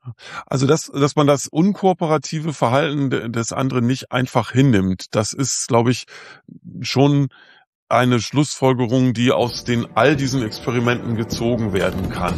Also, dass man das unkooperative Verhalten des anderen nicht einfach hinnimmt, das ist, glaube ich, schon eine Schlussfolgerung, die aus all diesen Experimenten gezogen werden kann.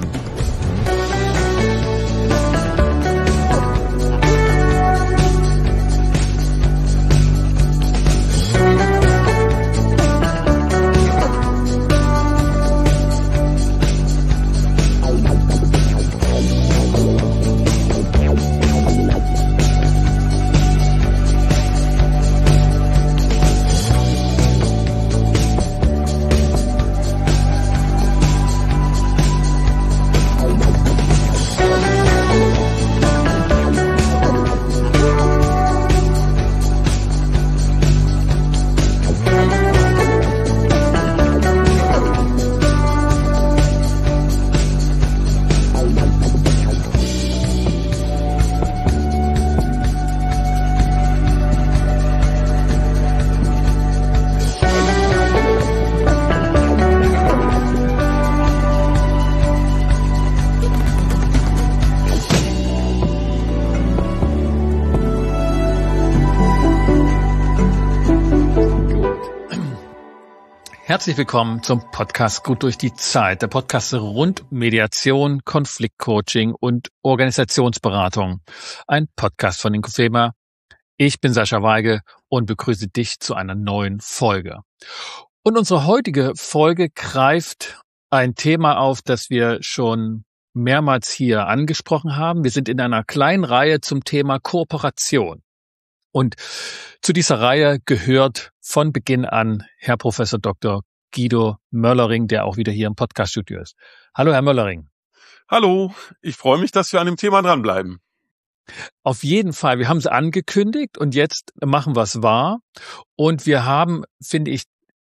Herzlich willkommen zum Podcast Gut durch die Zeit, der Podcast rund um Mediation, Konfliktcoaching und Organisationsberatung. Ein Podcast von Inkofema. Ich bin Sascha Weige und begrüße dich zu einer neuen Folge. Und unsere heutige Folge greift ein Thema auf, das wir schon mehrmals hier angesprochen haben. Wir sind in einer kleinen Reihe zum Thema Kooperation. Und zu dieser Reihe gehört von Beginn an Herr Professor Dr. Guido Möllering, der auch wieder hier im Podcaststudio ist. Hallo, Herr Möllering. Hallo, ich freue mich, dass wir an dem Thema dranbleiben. Auf jeden Fall. Wir haben es angekündigt und jetzt machen wir es wahr. Und wir haben, finde ich,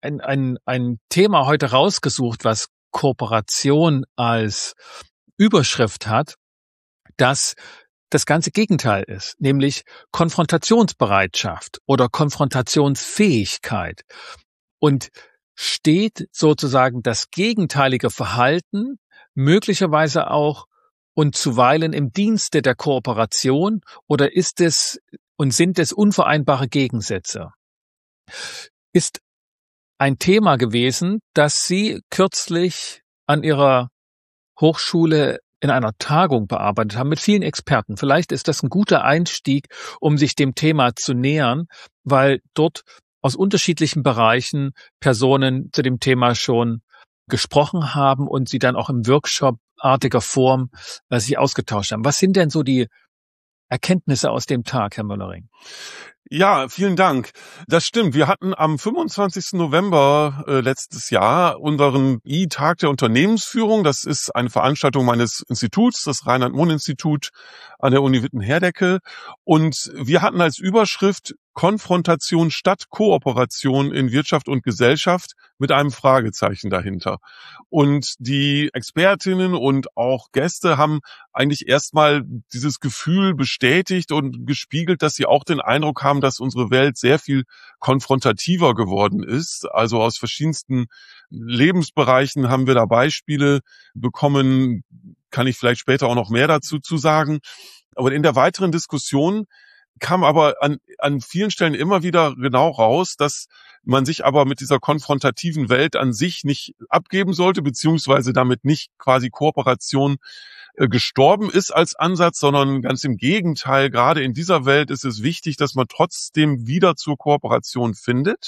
ein Thema heute rausgesucht, was Kooperation als Überschrift hat, das ganze Gegenteil ist, nämlich Konfrontationsbereitschaft oder Konfrontationsfähigkeit. Und steht sozusagen das gegenteilige Verhalten möglicherweise auch und zuweilen im Dienste der Kooperation oder ist es und sind es unvereinbare Gegensätze? Ist ein Thema gewesen, das Sie kürzlich an Ihrer Hochschule in einer Tagung bearbeitet haben mit vielen Experten. Vielleicht ist das ein guter Einstieg, um sich dem Thema zu nähern, weil dort aus unterschiedlichen Bereichen Personen zu dem Thema schon gesprochen haben und sie dann auch im Workshop-artiger Form sich ausgetauscht haben. Was sind denn so die Erkenntnisse aus dem Tag, Herr Möllering? Ja, vielen Dank. Das stimmt. Wir hatten am 25. November letztes Jahr unseren I-Tag der Unternehmensführung. Das ist eine Veranstaltung meines Instituts, das Reinhard-Mohn-Institut an der Uni Witten-Herdecke. Und wir hatten als Überschrift Konfrontation statt Kooperation in Wirtschaft und Gesellschaft mit einem Fragezeichen dahinter. Und die Expertinnen und auch Gäste haben eigentlich erstmal dieses Gefühl bestätigt und gespiegelt, dass sie auch den Eindruck haben, dass unsere Welt sehr viel konfrontativer geworden ist. Also aus verschiedensten Lebensbereichen haben wir da Beispiele bekommen, kann ich vielleicht später auch noch mehr dazu zu sagen. Aber in der weiteren Diskussion kam aber an vielen Stellen immer wieder genau raus, dass man sich aber mit dieser konfrontativen Welt an sich nicht abgeben sollte, beziehungsweise damit nicht quasi Kooperation gestorben ist als Ansatz, sondern ganz im Gegenteil, gerade in dieser Welt ist es wichtig, dass man trotzdem wieder zur Kooperation findet.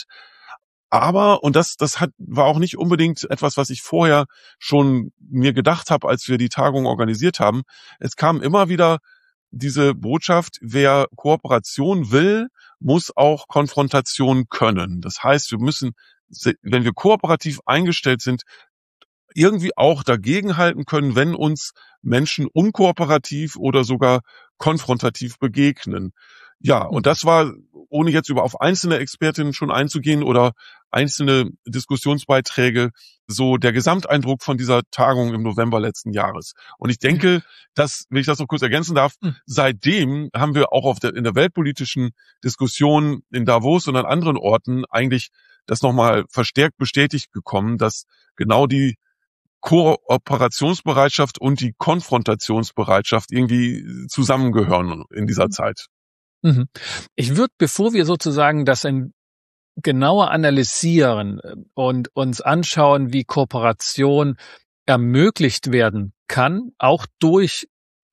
Aber, und das war auch nicht unbedingt etwas, was ich vorher schon mir gedacht habe, als wir die Tagung organisiert haben. Es kam immer wieder diese Botschaft, wer Kooperation will, muss auch Konfrontation können. Das heißt, wir müssen, wenn wir kooperativ eingestellt sind, irgendwie auch dagegenhalten können, wenn uns Menschen unkooperativ oder sogar konfrontativ begegnen. Ja, und das war, ohne jetzt auf einzelne Expertinnen schon einzugehen oder einzelne Diskussionsbeiträge, so der Gesamteindruck von dieser Tagung im November letzten Jahres. Und ich denke, dass, wenn ich das noch kurz ergänzen darf, seitdem haben wir auch in der weltpolitischen Diskussion in Davos und an anderen Orten eigentlich das nochmal verstärkt bestätigt bekommen, dass genau die Kooperationsbereitschaft und die Konfrontationsbereitschaft irgendwie zusammengehören in dieser Zeit. Mhm. Ich würde, bevor wir sozusagen das genauer analysieren und uns anschauen, wie Kooperation ermöglicht werden kann, auch durch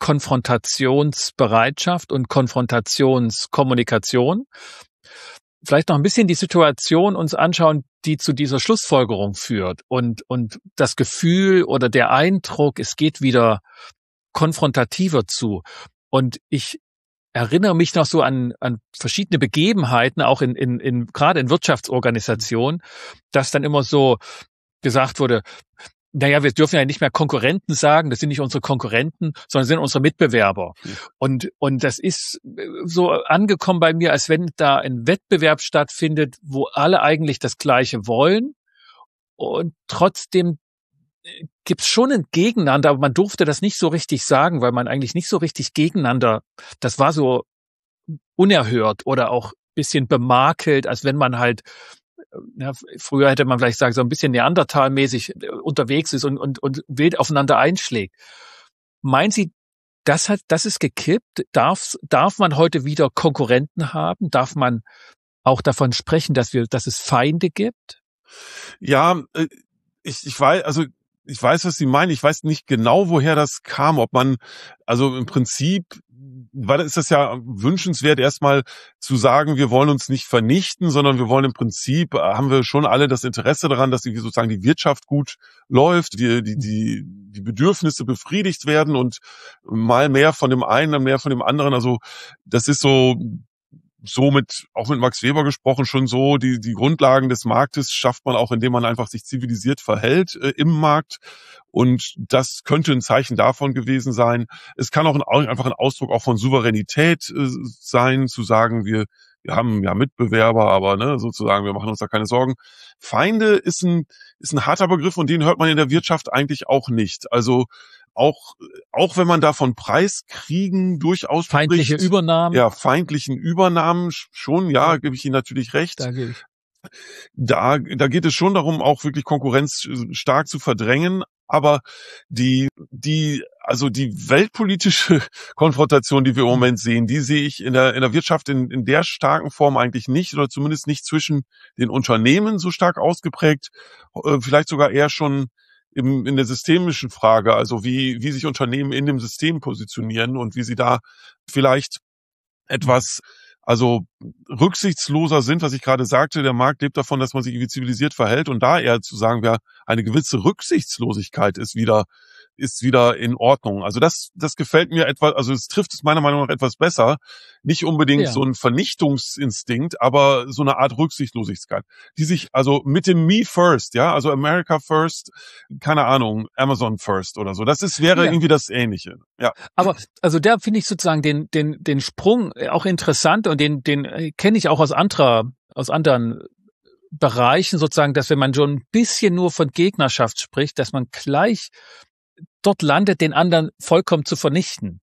Konfrontationsbereitschaft und Konfrontationskommunikation, vielleicht noch ein bisschen die Situation uns anschauen, die zu dieser Schlussfolgerung führt und das Gefühl oder der Eindruck, es geht wieder konfrontativer zu. Und ich erinnere mich noch so an verschiedene Begebenheiten, auch gerade in Wirtschaftsorganisationen, dass dann immer so gesagt wurde, naja, wir dürfen ja nicht mehr Konkurrenten sagen, das sind nicht unsere Konkurrenten, sondern sind unsere Mitbewerber. Ja. Und das ist so angekommen bei mir, als wenn da ein Wettbewerb stattfindet, wo alle eigentlich das Gleiche wollen und trotzdem gibt's schon ein Gegeneinander, aber man durfte das nicht so richtig sagen, weil man eigentlich nicht so richtig gegeneinander, das war so unerhört oder auch ein bisschen bemakelt, als wenn man halt, ja, früher hätte man vielleicht sagen, so ein bisschen Neandertal-mäßig unterwegs ist und wild aufeinander einschlägt. Meinen Sie, das ist gekippt? Darf man heute wieder Konkurrenten haben? Darf man auch davon sprechen, dass es Feinde gibt? Ja, ich weiß, was Sie meinen. Ich weiß nicht genau, woher das kam. Ob man, also im Prinzip, ist das ja wünschenswert, erstmal zu sagen, wir wollen uns nicht vernichten, sondern wir wollen im Prinzip, haben wir schon alle das Interesse daran, dass sozusagen die Wirtschaft gut läuft, die Bedürfnisse befriedigt werden und mal mehr von dem einen, dann mehr von dem anderen. Also das ist auch mit Max Weber gesprochen, schon so, die Grundlagen des Marktes schafft man auch, indem man einfach sich zivilisiert verhält im Markt. Und das könnte ein Zeichen davon gewesen sein. Es kann auch einfach ein Ausdruck auch von Souveränität sein, zu sagen, wir haben ja Mitbewerber, aber sozusagen, wir machen uns da keine Sorgen. Feinde ist ein harter Begriff und den hört man in der Wirtschaft eigentlich auch nicht. Also auch wenn man davon Preiskriegen durchaus feindliche spricht, Übernahmen. Ja, feindlichen Übernahmen schon, ja, gebe ich Ihnen natürlich recht. Da geht es schon darum, auch wirklich Konkurrenz stark zu verdrängen. Aber die weltpolitische Konfrontation, die wir im Moment sehen, die sehe ich in der Wirtschaft in der starken Form eigentlich nicht, oder zumindest nicht zwischen den Unternehmen so stark ausgeprägt, vielleicht sogar eher schon in der systemischen Frage, also wie sich Unternehmen in dem System positionieren und wie sie da vielleicht etwas, rücksichtsloser sind, was ich gerade sagte. Der Markt lebt davon, dass man sich irgendwie zivilisiert verhält, und da eher zu sagen, eine gewisse Rücksichtslosigkeit ist wieder in Ordnung. Also das gefällt mir etwas, also es trifft es meiner Meinung nach etwas besser. Nicht unbedingt so ein Vernichtungsinstinkt, aber so eine Art Rücksichtslosigkeit, die sich mit dem Me First, ja, also America First, keine Ahnung, Amazon First oder so. Wäre irgendwie das Ähnliche. Ja. Aber da finde ich sozusagen den Sprung auch interessant, und den kenne ich auch aus anderen Bereichen sozusagen, dass wenn man schon ein bisschen nur von Gegnerschaft spricht, dass man gleich dort landet, den anderen vollkommen zu vernichten.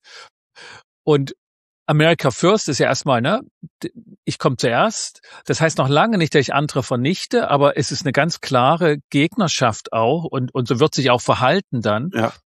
Und America First ist ja erstmal, ich komme zuerst. Das heißt noch lange nicht, dass ich andere vernichte, aber es ist eine ganz klare Gegnerschaft auch, und so wird sich auch verhalten dann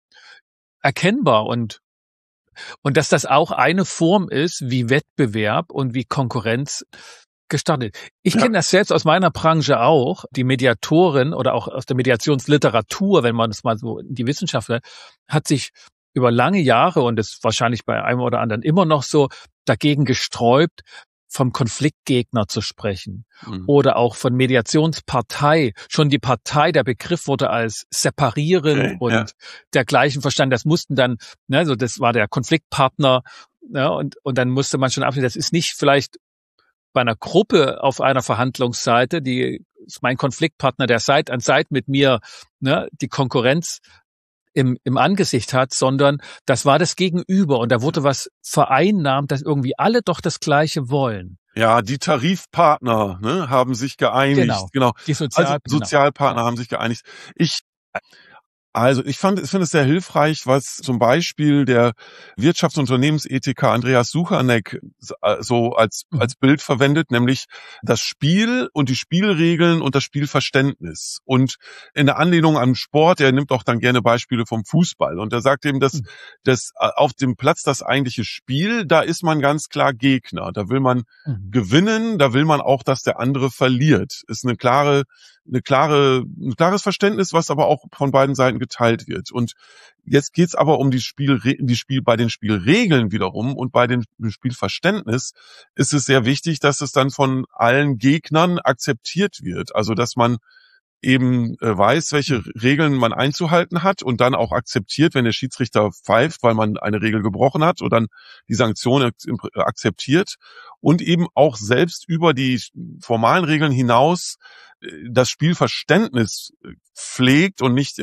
erkennbar, und dass das auch eine Form ist, wie Wettbewerb und wie Konkurrenz gestartet. Ich kenne das selbst aus meiner Branche auch. Die Mediatorin oder auch aus der Mediationsliteratur, wenn man es mal so in die Wissenschaft hat sich über lange Jahre, und das ist wahrscheinlich bei einem oder anderen immer noch so, dagegen gesträubt, vom Konfliktgegner zu sprechen oder auch von Mediationspartei. Schon die Partei, der Begriff wurde als separieren und dergleichen verstanden. Das mussten dann, das war der Konfliktpartner, und dann musste man schon absehen, das ist nicht vielleicht bei einer Gruppe auf einer Verhandlungsseite, die ist mein Konfliktpartner, der Seit an Seit mit mir die Konkurrenz im Angesicht hat, sondern das war das Gegenüber, und da wurde was vereinnahmt, dass irgendwie alle doch das Gleiche wollen. Ja, die Tarifpartner haben sich geeinigt. Genau. Die Sozialpartner haben sich geeinigt. Also ich finde es sehr hilfreich, was zum Beispiel der Wirtschafts- und Unternehmensethiker Andreas Suchanek so als Bild verwendet, nämlich das Spiel und die Spielregeln und das Spielverständnis. Und in der Anlehnung an Sport, er nimmt auch dann gerne Beispiele vom Fußball. Und er sagt eben, dass auf dem Platz das eigentliche Spiel, da ist man ganz klar Gegner. Da will man gewinnen, da will man auch, dass der andere verliert. Ist ein klares Verständnis, was aber auch von beiden Seiten geteilt wird. Und jetzt geht's aber um bei den Spielregeln wiederum und bei dem Spielverständnis ist es sehr wichtig, dass es dann von allen Gegnern akzeptiert wird. Also, dass man eben weiß, welche Regeln man einzuhalten hat und dann auch akzeptiert, wenn der Schiedsrichter pfeift, weil man eine Regel gebrochen hat und dann die Sanktion akzeptiert und eben auch selbst über die formalen Regeln hinaus das Spielverständnis pflegt und nicht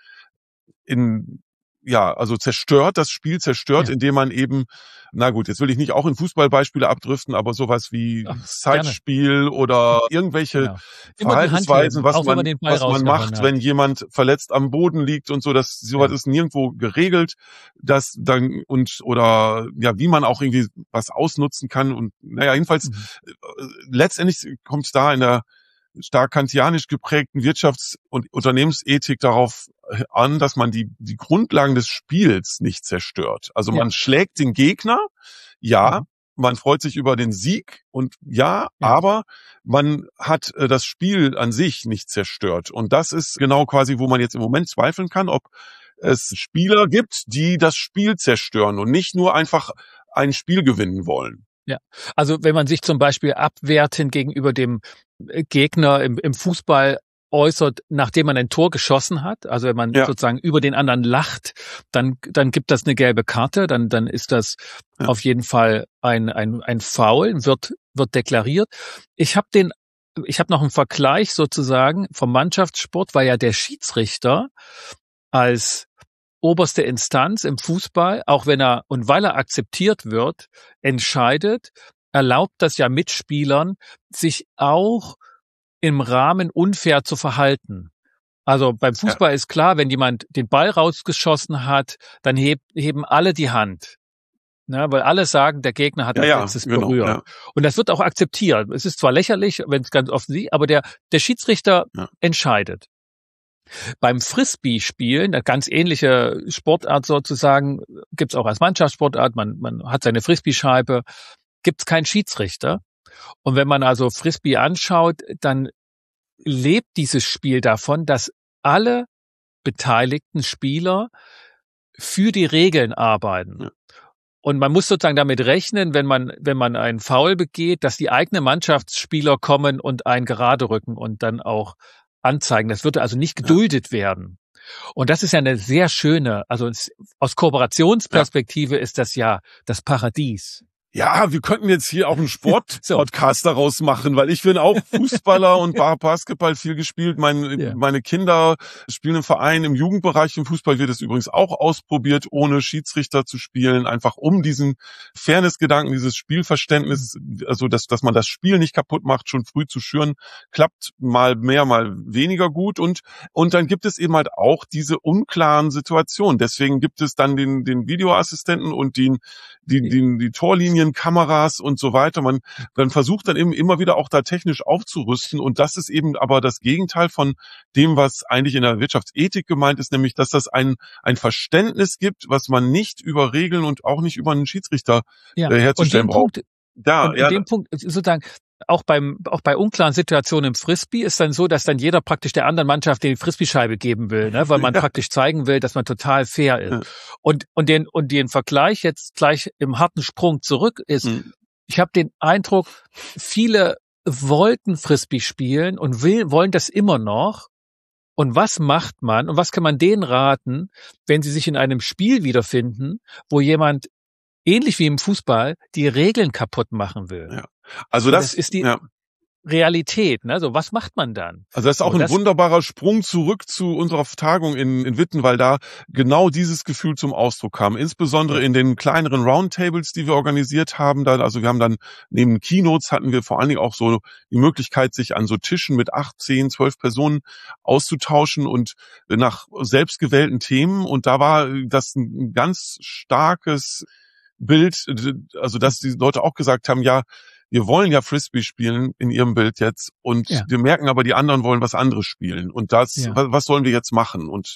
also zerstört, das Spiel zerstört, indem man eben, na gut, jetzt will ich nicht auch in Fußballbeispiele abdriften, aber sowas wie Zeitspiel oder irgendwelche Verhaltensweisen, was man macht, wenn jemand verletzt am Boden liegt und so, sowas ist nirgendwo geregelt, wie man auch irgendwie was ausnutzen kann und jedenfalls letztendlich kommt es da in der stark kantianisch geprägten Wirtschafts- und Unternehmensethik darauf an, dass man die Grundlagen des Spiels nicht zerstört. Also man schlägt den Gegner, man freut sich über den Sieg und aber man hat das Spiel an sich nicht zerstört. Und das ist genau quasi, wo man jetzt im Moment zweifeln kann, ob es Spieler gibt, die das Spiel zerstören und nicht nur einfach ein Spiel gewinnen wollen. Ja, also wenn man sich zum Beispiel abwertend gegenüber dem Gegner im Fußball äußert, nachdem man ein Tor geschossen hat, also wenn man sozusagen über den anderen lacht, dann gibt das eine gelbe Karte, dann ist das auf jeden Fall ein Foul, wird deklariert. Ich habe noch einen Vergleich sozusagen vom Mannschaftssport, weil ja der Schiedsrichter als oberste Instanz im Fußball, auch wenn weil er akzeptiert wird, entscheidet, erlaubt das ja Mitspielern, sich auch im Rahmen unfair zu verhalten. Also beim Fußball ist klar, wenn jemand den Ball rausgeschossen hat, dann heben alle die Hand. Ne, weil alle sagen, der Gegner hat das letztes berührt. Ja. Und das wird auch akzeptiert. Es ist zwar lächerlich, wenn es ganz offen sieht, aber der Schiedsrichter entscheidet. Beim Frisbee-Spielen, eine ganz ähnliche Sportart sozusagen, gibt's auch als Mannschaftssportart, man hat seine Frisbee-Scheibe, gibt's keinen Schiedsrichter. Und wenn man also Frisbee anschaut, dann lebt dieses Spiel davon, dass alle beteiligten Spieler für die Regeln arbeiten. Ja. Und man muss sozusagen damit rechnen, wenn man einen Foul begeht, dass die eigenen Mannschaftsspieler kommen und einen gerade rücken und dann auch anzeigen. Das würde also nicht geduldet werden. Und das ist ja eine sehr schöne, also aus Kooperationsperspektive ist das ja das Paradies. Ja, wir könnten jetzt hier auch einen Sport-Podcast daraus machen, weil ich bin auch Fußballer und Basketball viel gespielt. Meine Kinder spielen im Verein, im Jugendbereich im Fußball wird es übrigens auch ausprobiert, ohne Schiedsrichter zu spielen, einfach um diesen Fairness-Gedanken, dieses Spielverständnis, also dass man das Spiel nicht kaputt macht, schon früh zu schüren, klappt mal mehr, mal weniger gut und dann gibt es eben halt auch diese unklaren Situationen. Deswegen gibt es dann den Videoassistenten und die Torlinien, Kameras und so weiter. Man versucht dann eben immer wieder auch da technisch aufzurüsten und das ist eben aber das Gegenteil von dem, was eigentlich in der Wirtschaftsethik gemeint ist, nämlich, dass das ein Verständnis gibt, was man nicht über Regeln und auch nicht über einen Schiedsrichter herzustellen braucht. In dem Punkt sozusagen auch bei unklaren Situationen im Frisbee ist dann so, dass dann jeder praktisch der anderen Mannschaft die Frisbee-Scheibe geben will, ne, weil man praktisch zeigen will, dass man total fair ist. Ja. Und den Vergleich jetzt gleich im harten Sprung zurück ist, ich habe den Eindruck, viele wollten Frisbee spielen und wollen das immer noch. Und was macht man und was kann man denen raten, wenn sie sich in einem Spiel wiederfinden, wo jemand ähnlich wie im Fußball die Regeln kaputt machen will? Ja. Also das ist Realität, ne? So, was macht man dann? Also das ist auch ein wunderbarer Sprung zurück zu unserer Tagung in Witten, weil da genau dieses Gefühl zum Ausdruck kam. Insbesondere in den kleineren Roundtables, die wir organisiert haben. Also wir haben dann neben Keynotes hatten wir vor allen Dingen auch so die Möglichkeit, sich an so Tischen mit 8, 10, 12 Personen auszutauschen und nach selbstgewählten Themen. Und da war das ein ganz starkes Bild, also dass die Leute auch gesagt haben, ja, wir wollen ja Frisbee spielen in ihrem Bild jetzt und wir merken aber, die anderen wollen was anderes spielen. Und was sollen wir jetzt machen? Und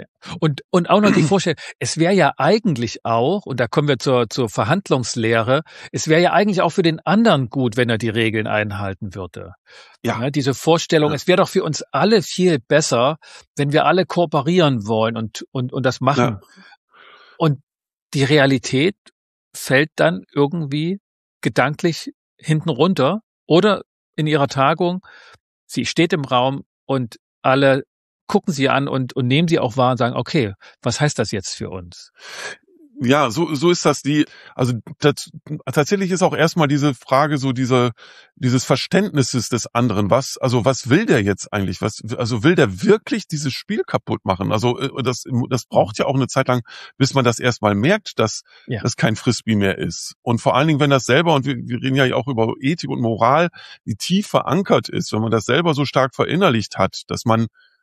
auch noch die Vorstellung, es wäre ja eigentlich auch, und da kommen wir zur Verhandlungslehre, es wäre ja eigentlich auch für den anderen gut, wenn er die Regeln einhalten würde. Ja, diese Vorstellung, es wäre doch für uns alle viel besser, wenn wir alle kooperieren wollen und das machen. Ja. Und die Realität fällt dann irgendwie gedanklich hinten runter oder in ihrer Tagung, sie steht im Raum und alle gucken sie an und nehmen sie auch wahr und sagen, okay, was heißt das jetzt für uns? Ja, so ist das tatsächlich ist auch erstmal diese Frage so dieses Verständnisses des anderen. Was will der jetzt eigentlich? Will der wirklich dieses Spiel kaputt machen? Also, das braucht ja auch eine Zeit lang, bis man das erstmal merkt, dass das kein Frisbee mehr ist. Und vor allen Dingen, wenn das selber, und wir reden ja auch über Ethik und Moral, die tief verankert ist, wenn man das selber so stark verinnerlicht hat, dass man,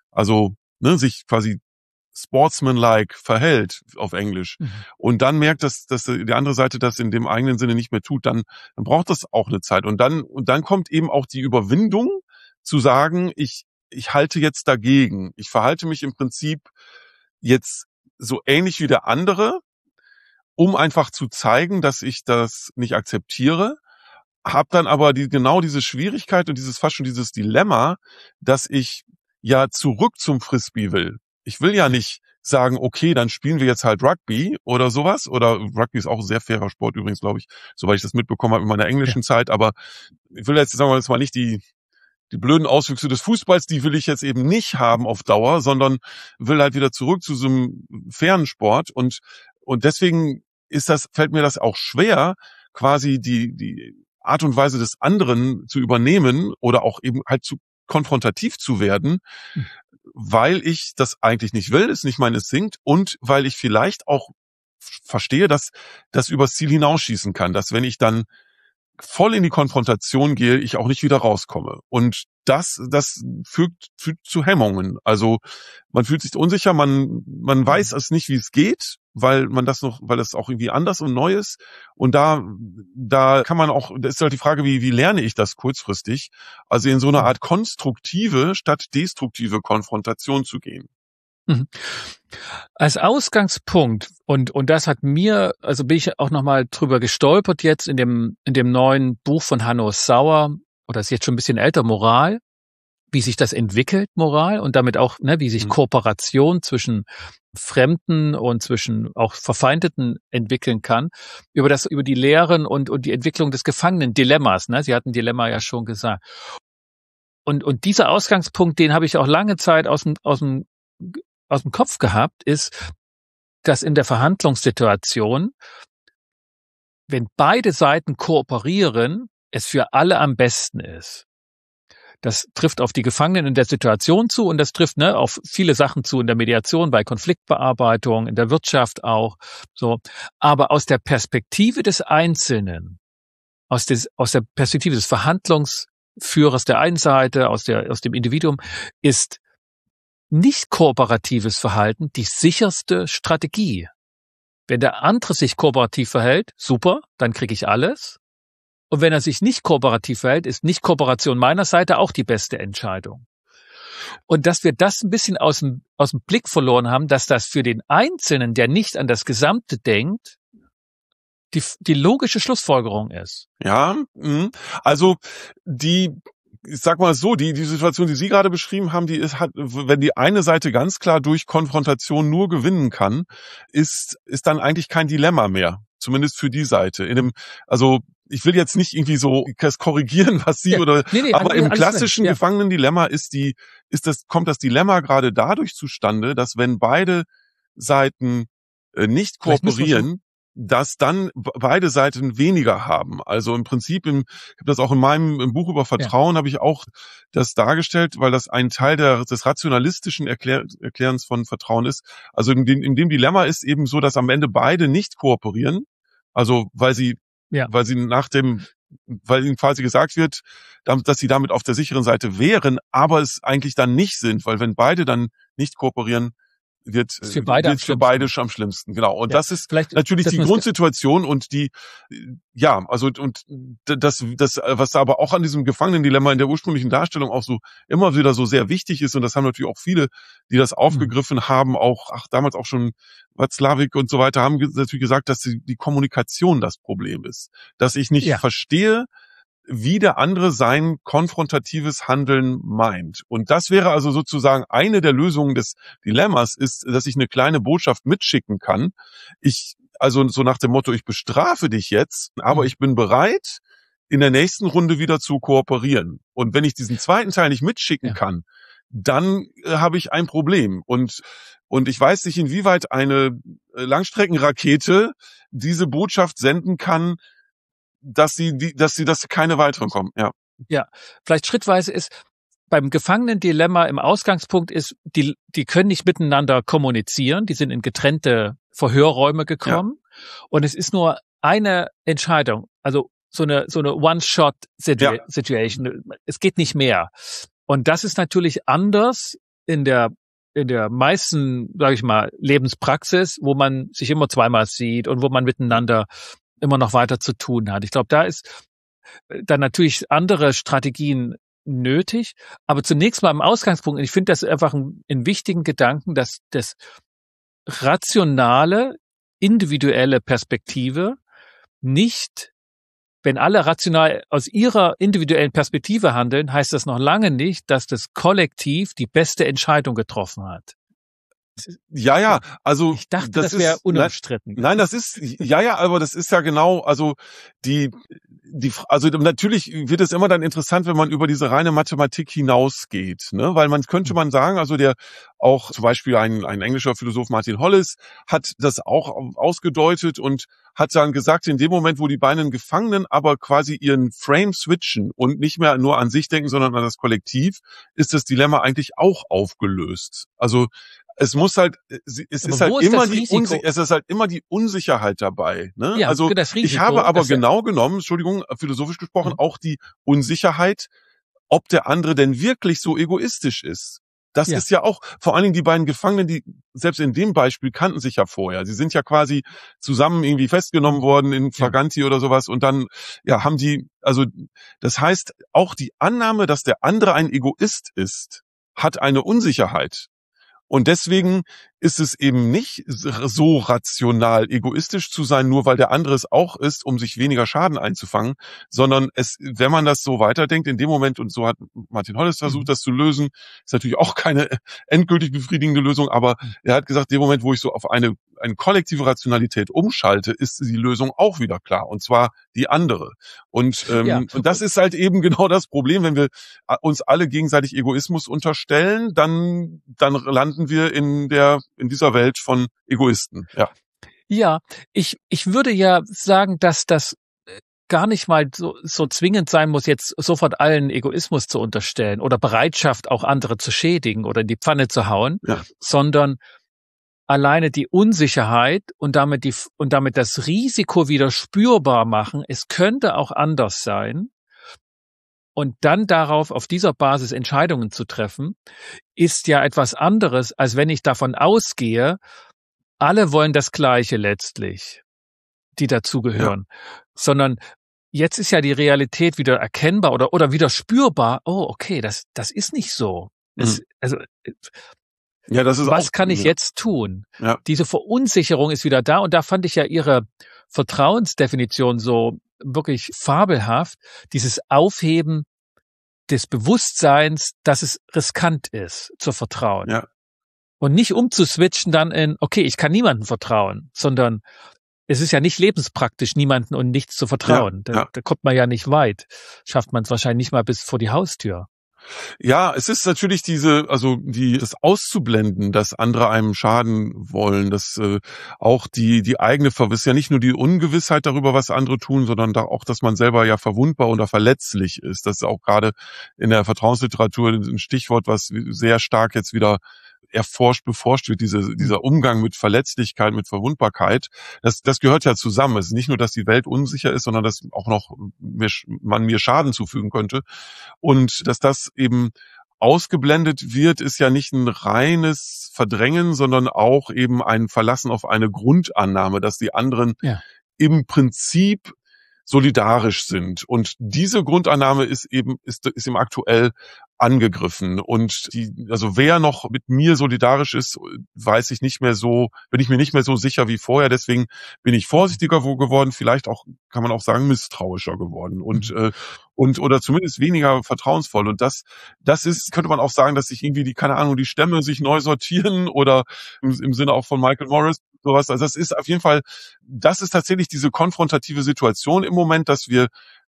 sich quasi sportsmanlike verhält auf Englisch und dann merkt, dass die andere Seite das in dem eigenen Sinne nicht mehr tut, dann braucht das auch eine Zeit und dann kommt eben auch die Überwindung zu sagen, ich halte jetzt dagegen. Ich verhalte mich im Prinzip jetzt so ähnlich wie der andere, um einfach zu zeigen, dass ich das nicht akzeptiere, habe dann aber genau diese Schwierigkeit und fast schon dieses Dilemma, dass ich ja zurück zum Frisbee will. Ich will ja nicht sagen, okay, dann spielen wir jetzt halt Rugby oder sowas. Oder Rugby ist auch ein sehr fairer Sport übrigens, glaube ich, soweit ich das mitbekommen habe in meiner englischen Zeit. Aber ich will jetzt, sagen wir jetzt mal, nicht die blöden Auswüchse des Fußballs, die will ich jetzt eben nicht haben auf Dauer, sondern will halt wieder zurück zu so einem fairen Sport. Und deswegen fällt mir das auch schwer, quasi die Art und Weise des anderen zu übernehmen oder auch eben halt zu konfrontativ zu werden, weil ich das eigentlich nicht will, ist nicht mein Instinkt und weil ich vielleicht auch verstehe, dass das übers Ziel hinausschießen kann, dass wenn ich dann voll in die Konfrontation gehe, ich auch nicht wieder rauskomme. Und das führt zu Hemmungen. Also man fühlt sich unsicher, man weiß es nicht, wie es geht, weil das auch irgendwie anders und neu ist. Und da kann man auch, das ist halt die Frage, wie lerne ich das kurzfristig? Also in so eine Art konstruktive statt destruktive Konfrontation zu gehen. Als Ausgangspunkt, und das hat mir, also bin ich auch nochmal drüber gestolpert jetzt in dem neuen Buch von Hanno Sauer, oder ist jetzt schon ein bisschen älter, Moral, wie sich das entwickelt, Moral, und damit auch, wie sich Kooperation zwischen Fremden und zwischen auch Verfeindeten entwickeln kann, über die Lehren und die Entwicklung des Gefangenen-Dilemmas, Sie hatten Dilemma ja schon gesagt. Und dieser Ausgangspunkt, den habe ich auch lange Zeit aus dem Kopf gehabt, ist, dass in der Verhandlungssituation, wenn beide Seiten kooperieren, es für alle am besten ist. Das trifft auf die Gefangenen in der Situation zu und das trifft auf viele Sachen zu in der Mediation, bei Konfliktbearbeitung, in der Wirtschaft auch. So, aber aus der Perspektive des Einzelnen, aus der Perspektive des Verhandlungsführers der einen Seite, aus dem Individuum, ist nicht kooperatives Verhalten die sicherste Strategie. Wenn der andere sich kooperativ verhält, super, dann kriege ich alles. Und wenn er sich nicht kooperativ verhält, ist Nicht-Kooperation meiner Seite auch die beste Entscheidung. Und dass wir das ein bisschen aus dem Blick verloren haben, dass das für den Einzelnen, der nicht an das Gesamte denkt, die logische Schlussfolgerung ist. Ja, also ich sag mal so, die Situation, die Sie gerade beschrieben haben, wenn die eine Seite ganz klar durch Konfrontation nur gewinnen kann, ist dann eigentlich kein Dilemma mehr. Zumindest für die Seite. Ich will jetzt nicht irgendwie so das korrigieren, was Sie aber im klassischen Gefangenendilemma kommt das Dilemma gerade dadurch zustande, dass wenn beide Seiten nicht kooperieren, dass dann beide Seiten weniger haben. Also im Prinzip, ich habe das auch in meinem Buch über Vertrauen, habe ich auch das dargestellt, weil das ein Teil des rationalistischen Erklärens von Vertrauen ist. Also in dem Dilemma ist eben so, dass am Ende beide nicht kooperieren, also weil ihnen quasi gesagt wird, dass sie damit auf der sicheren Seite wären, aber es eigentlich dann nicht sind, weil wenn beide dann nicht kooperieren, wird für beide am schlimmsten. Genau. Und das ist natürlich die Grundsituation und und das, was aber auch an diesem Gefangenendilemma in der ursprünglichen Darstellung auch so immer wieder so sehr wichtig ist, und das haben natürlich auch viele, die das aufgegriffen haben, damals auch schon Václavík und so weiter, haben natürlich gesagt, dass die Kommunikation das Problem ist. Dass ich nicht verstehe, wie der andere sein konfrontatives Handeln meint. Und das wäre also sozusagen eine der Lösungen des Dilemmas, ist, dass ich eine kleine Botschaft mitschicken kann. Also so nach dem Motto, ich bestrafe dich jetzt, aber ich bin bereit, in der nächsten Runde wieder zu kooperieren. Und wenn ich diesen zweiten Teil nicht mitschicken kann, dann habe ich ein Problem. Und ich weiß nicht, inwieweit eine Langstreckenrakete diese Botschaft senden kann, dass keine weiteren kommen, Ja, vielleicht schrittweise ist beim Gefangenen-Dilemma im Ausgangspunkt ist, die können nicht miteinander kommunizieren, die sind in getrennte Verhörräume gekommen und es ist nur eine Entscheidung, also so eine One-Shot-Situation. Es geht nicht mehr. Und das ist natürlich anders in der meisten, sage ich mal, Lebenspraxis, wo man sich immer zweimal sieht und wo man miteinander immer noch weiter zu tun hat. Ich glaube, da ist dann natürlich andere Strategien nötig. Aber zunächst mal im Ausgangspunkt, und ich finde das einfach einen wichtigen Gedanken, dass das rationale, individuelle Perspektive nicht, wenn alle rational aus ihrer individuellen Perspektive handeln, heißt das noch lange nicht, dass das Kollektiv die beste Entscheidung getroffen hat. Also ich dachte, das wäre unumstritten. Nein, das ist aber das ist ja genau, also also natürlich wird es immer dann interessant, wenn man über diese reine Mathematik hinausgeht, ne? Weil man sagen, also auch zum Beispiel ein englischer Philosoph Martin Hollis hat das auch ausgedeutet und hat dann gesagt, in dem Moment, wo die beiden Gefangenen aber quasi ihren Frame switchen und nicht mehr nur an sich denken, sondern an das Kollektiv, ist das Dilemma eigentlich auch aufgelöst. Also es ist halt immer die Unsicherheit dabei, ne? Ja, also das Risiko, ich habe aber genau genommen, philosophisch gesprochen, auch die Unsicherheit, ob der andere denn wirklich so egoistisch ist. Das ist ja auch, vor allen Dingen die beiden Gefangenen, die selbst in dem Beispiel kannten sich ja vorher. Sie sind ja quasi zusammen irgendwie festgenommen worden in Flagranti oder sowas und dann haben die, also das heißt, auch die Annahme, dass der andere ein Egoist ist, hat eine Unsicherheit. Und deswegen ist es eben nicht so rational egoistisch zu sein, nur weil der andere es auch ist, um sich weniger Schaden einzufangen, sondern wenn man das so weiterdenkt, in dem Moment, und so hat Martin Hollis versucht, das zu lösen, ist natürlich auch keine endgültig befriedigende Lösung, aber er hat gesagt, in dem Moment, wo ich so auf eine kollektive Rationalität umschalte, ist die Lösung auch wieder klar, und zwar die andere. Und das ist halt eben genau das Problem, wenn wir uns alle gegenseitig Egoismus unterstellen, dann landen wir in dieser Welt von Egoisten. Ja, ich würde ja sagen, dass das gar nicht mal so zwingend sein muss, jetzt sofort allen Egoismus zu unterstellen oder Bereitschaft, auch andere zu schädigen oder in die Pfanne zu hauen, sondern alleine die Unsicherheit und damit das Risiko wieder spürbar machen, es könnte auch anders sein, und dann auf dieser Basis Entscheidungen zu treffen, ist ja etwas anderes, als wenn ich davon ausgehe, alle wollen das Gleiche letztlich, die dazugehören, sondern jetzt ist ja die Realität wieder erkennbar oder wieder spürbar. Oh, okay, das ist nicht so. Was kann ich jetzt tun? Ja. Diese Verunsicherung ist wieder da, und da fand ich ja Ihre Vertrauensdefinition so wirklich fabelhaft, dieses Aufheben des Bewusstseins, dass es riskant ist, zu vertrauen. Ja. Und nicht umzuswitchen dann in, okay, ich kann niemandem vertrauen, sondern es ist ja nicht lebenspraktisch, niemanden und nichts zu vertrauen. Da kommt man ja nicht weit. Schafft man es wahrscheinlich nicht mal bis vor die Haustür. Ja, es ist natürlich das Auszublenden, dass andere einem schaden wollen, auch die eigene ist ja nicht nur die Ungewissheit darüber, was andere tun, sondern da auch, dass man selber ja verwundbar oder verletzlich ist. Das ist auch gerade in der Vertrauensliteratur ein Stichwort, was sehr stark jetzt wieder beforscht wird, dieser Umgang mit Verletzlichkeit, mit Verwundbarkeit. Das gehört ja zusammen. Es ist nicht nur, dass die Welt unsicher ist, sondern dass auch noch man mir Schaden zufügen könnte. Und dass das eben ausgeblendet wird, ist ja nicht ein reines Verdrängen, sondern auch eben ein Verlassen auf eine Grundannahme, dass die anderen im Prinzip solidarisch sind. Und diese Grundannahme ist eben aktuell angegriffen. Und wer noch mit mir solidarisch ist, bin ich mir nicht mehr so sicher wie vorher. Deswegen bin ich vorsichtiger geworden, vielleicht auch, kann man auch sagen, misstrauischer geworden oder zumindest weniger vertrauensvoll. Und das könnte man auch sagen, dass sich irgendwie die Stämme sich neu sortieren oder im Sinne auch von Michael Morris, sowas. Also das ist auf jeden Fall, das ist tatsächlich diese konfrontative Situation im Moment, dass wir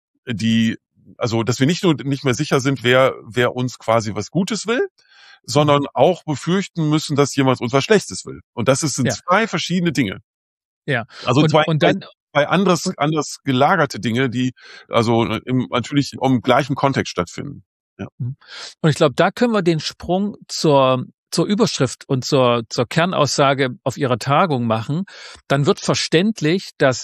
nicht mehr sicher sind, wer uns quasi was Gutes will, sondern auch befürchten müssen, dass jemand uns was Schlechtes will. Und das sind zwei verschiedene Dinge. Ja. Also zwei anders gelagerte Dinge, die natürlich im gleichen Kontext stattfinden. Ja. Und ich glaube, da können wir den Sprung zur Überschrift und zur Kernaussage auf Ihrer Tagung machen. Dann wird verständlich, dass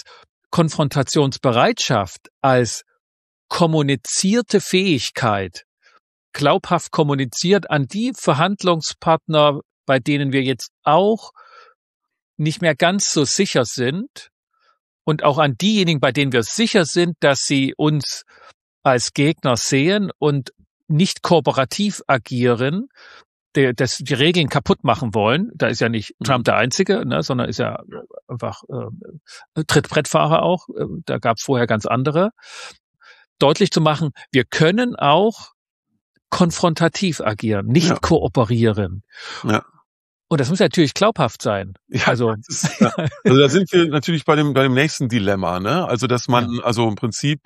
Konfrontationsbereitschaft als kommunizierte Fähigkeit, glaubhaft kommuniziert an die Verhandlungspartner, bei denen wir jetzt auch nicht mehr ganz so sicher sind, und auch an diejenigen, bei denen wir sicher sind, dass sie uns als Gegner sehen und nicht kooperativ agieren, die Regeln kaputt machen wollen. Da ist ja nicht Trump der Einzige, sondern ist ja einfach Trittbrettfahrer auch. Da gab es vorher ganz andere. Deutlich zu machen, wir können auch konfrontativ agieren, nicht kooperieren. Ja. Und das muss natürlich glaubhaft sein. Ja, also da sind wir natürlich bei dem nächsten Dilemma, ne? Also dass man im Prinzip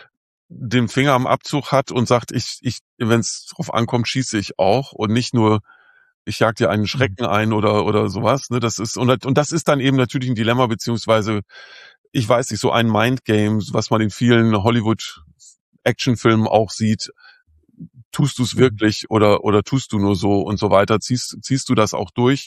den Finger am Abzug hat und sagt, wenn es drauf ankommt, schieße ich auch und nicht nur, ich jag dir einen Schrecken ein oder sowas, ne? Das ist und das ist dann eben natürlich ein Dilemma, beziehungsweise ich weiß nicht, so ein Mindgame, was man in vielen Hollywood-Actionfilmen auch sieht. Tust du es wirklich oder tust du nur so und so weiter? Ziehst du das auch durch?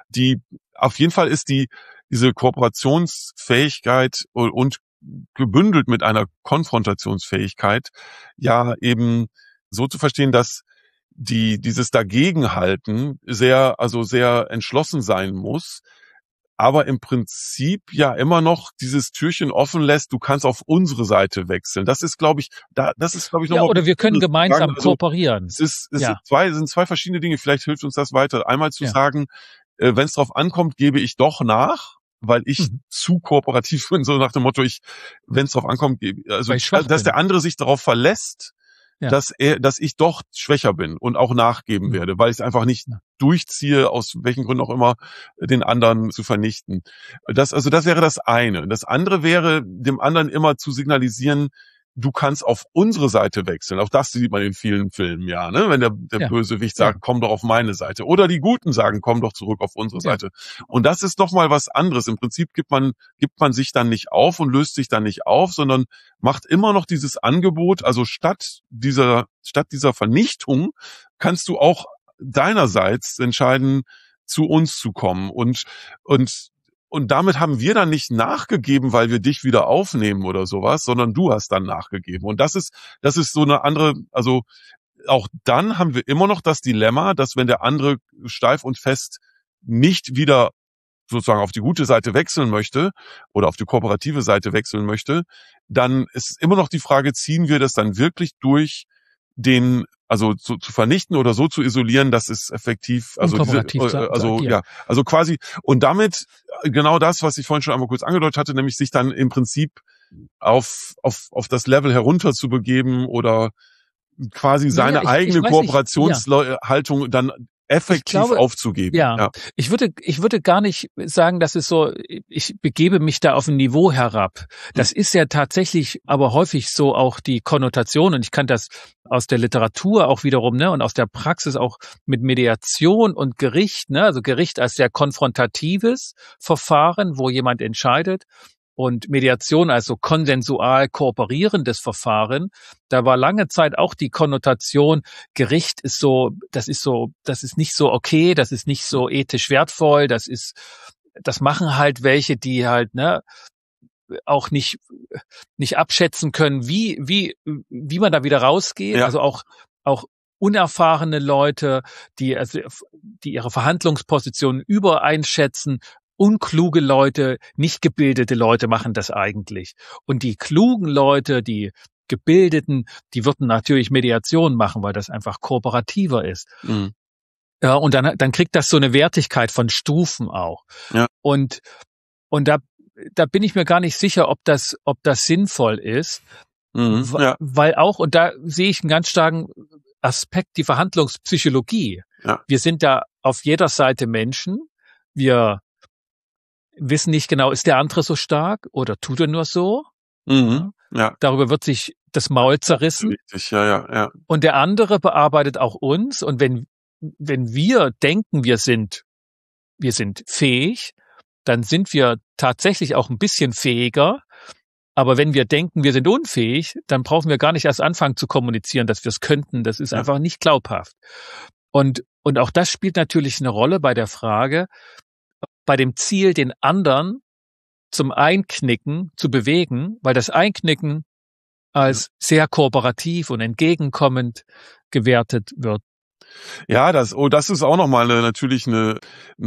Auf jeden Fall ist diese Kooperationsfähigkeit und gebündelt mit einer Konfrontationsfähigkeit ja eben so zu verstehen, dass dieses Dagegenhalten sehr entschlossen sein muss, aber im Prinzip ja immer noch dieses Türchen offen lässt, du kannst auf unsere Seite wechseln. Das ist, glaube ich, nochmal. Oder wir können gemeinsam kooperieren. Es sind zwei verschiedene Dinge. Vielleicht hilft uns das weiter. Einmal zu sagen, wenn es drauf ankommt, gebe ich doch nach, weil ich zu kooperativ bin, so nach dem Motto, wenn es drauf ankommt, dass der andere sich darauf verlässt, dass ich doch schwächer bin und auch nachgeben werde, weil ich es einfach nicht durchziehe, aus welchen Gründen auch immer, den anderen zu vernichten. Das wäre das eine. Das andere wäre, dem anderen immer zu signalisieren, du kannst auf unsere Seite wechseln. Auch das sieht man in vielen Filmen, ne? Wenn der Bösewicht sagt, komm doch auf meine Seite. Oder die Guten sagen, komm doch zurück auf unsere Seite. Und das ist doch mal was anderes. Im Prinzip gibt man sich dann nicht auf und löst sich dann nicht auf, sondern macht immer noch dieses Angebot. Also statt dieser Vernichtung kannst du auch deinerseits entscheiden, zu uns zu kommen. Und damit haben wir dann nicht nachgegeben, weil wir dich wieder aufnehmen oder sowas, sondern du hast dann nachgegeben. Und das ist so eine andere, also auch dann haben wir immer noch das Dilemma, dass wenn der andere steif und fest nicht wieder sozusagen auf die gute Seite wechseln möchte oder auf die kooperative Seite wechseln möchte, dann ist immer noch die Frage, ziehen wir das dann wirklich durch, zu vernichten oder so zu isolieren, dass es effektiv, quasi, und damit genau das, was ich vorhin schon einmal kurz angedeutet hatte, nämlich sich dann im Prinzip auf das Level herunter zu begeben oder quasi seine eigene Kooperationshaltung dann effektiv aufzugeben. Ja, ich würde gar nicht sagen, dass es so, ich begebe mich da auf ein Niveau herab. Das ist ja tatsächlich aber häufig so auch die Konnotation, und ich kann das aus der Literatur auch wiederum, ne, und aus der Praxis auch mit Mediation und Gericht, ne, also Gericht als sehr konfrontatives Verfahren, wo jemand entscheidet, und Mediation als so konsensual kooperierendes Verfahren. Da war lange Zeit auch die Konnotation, Gericht ist so, das ist nicht so okay, das ist nicht so ethisch wertvoll, das machen halt welche, die halt, ne, auch nicht abschätzen können, wie man da wieder rausgeht. Ja. Also auch unerfahrene Leute, die ihre Verhandlungspositionen übereinschätzen. Unkluge Leute, nicht gebildete Leute machen das eigentlich. Und die klugen Leute, die Gebildeten, die würden natürlich Mediation machen, weil das einfach kooperativer ist. Mhm. Ja, und dann kriegt das so eine Wertigkeit von Stufen auch. Ja. Und da bin ich mir gar nicht sicher, ob das sinnvoll ist. Mhm, ja. Weil auch, und da sehe ich einen ganz starken Aspekt, die Verhandlungspsychologie. Ja. Wir sind da auf jeder Seite Menschen. Wir wissen nicht genau, ist der andere so stark oder tut er nur so? Mhm, ja. Darüber wird sich das Maul zerrissen. Richtig, ja. Und der andere bearbeitet auch uns. Und wenn wir denken, wir sind fähig, dann sind wir tatsächlich auch ein bisschen fähiger. Aber wenn wir denken, wir sind unfähig, dann brauchen wir gar nicht erst anfangen zu kommunizieren, dass wir es könnten. Das ist einfach nicht glaubhaft. Und auch das spielt natürlich eine Rolle bei der Frage, bei dem Ziel, den anderen zum Einknicken zu bewegen, weil das Einknicken als sehr kooperativ und entgegenkommend gewertet wird. Ja, das ist auch nochmal natürlich eine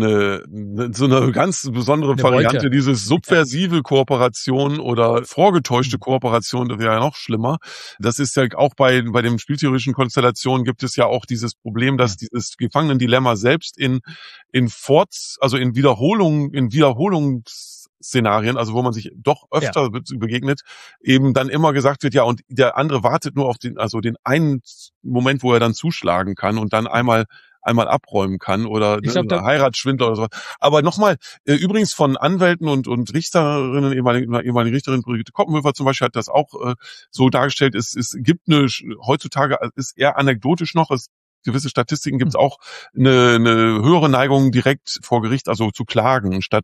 so eine ganz besondere Variante, dieses subversive Kooperation oder vorgetäuschte Kooperation, das wäre ja noch schlimmer. Das ist ja auch bei den spieltheoretischen Konstellationen gibt es ja auch dieses Problem, dass dieses Gefangenendilemma selbst in Wiederholungsszenarien, also wo man sich doch öfter begegnet, eben dann immer gesagt wird, ja, und der andere wartet nur auf den einen Moment, wo er dann zuschlagen kann und dann einmal abräumen kann oder Heiratsschwindler oder so. Aber nochmal, übrigens von Anwälten und Richterinnen, ehemalige Richterin Brigitte Koppenhöfer zum Beispiel hat das auch so dargestellt, es gibt heutzutage ist eher anekdotisch noch, gewisse Statistiken gibt es auch eine höhere Neigung direkt vor Gericht, also zu klagen, statt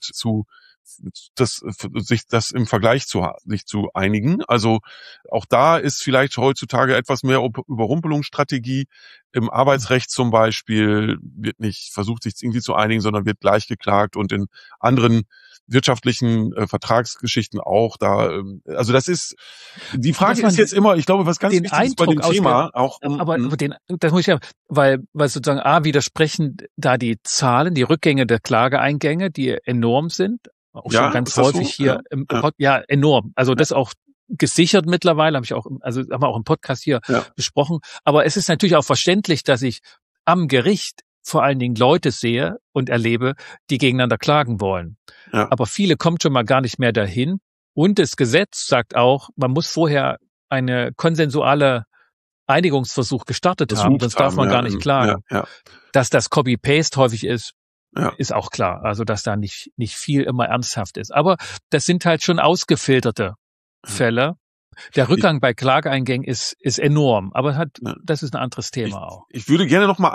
sich das im Vergleich sich zu einigen. Also auch da ist vielleicht heutzutage etwas mehr Überrumpelungsstrategie. Im Arbeitsrecht zum Beispiel wird nicht versucht, sich irgendwie zu einigen, sondern wird gleich geklagt und in anderen wirtschaftlichen Vertragsgeschichten auch da. Also das ist, die Frage ist jetzt immer, ich glaube, was ganz wichtig ist bei dem Thema auch. Das muss ich ja, weil sozusagen widersprechen da die Zahlen, die Rückgänge der Klageeingänge, die enorm sind. Auch schon ganz häufig so? Hier im enorm. Also das auch gesichert mittlerweile, haben wir auch im Podcast hier besprochen. Aber es ist natürlich auch verständlich, dass ich am Gericht vor allen Dingen Leute sehe und erlebe, die gegeneinander klagen wollen. Ja. Aber viele kommen schon mal gar nicht mehr dahin. Und das Gesetz sagt auch, man muss vorher eine konsensuale Einigungsversuch gestartet haben, sonst darf man gar nicht klagen. Ja. Dass das Copy-Paste häufig ist, ist auch klar. Also, dass da nicht viel immer ernsthaft ist. Aber das sind halt schon ausgefilterte Fälle. Der Rückgang bei Klageeingängen ist enorm, aber das ist ein anderes Thema auch. Ich würde gerne noch mal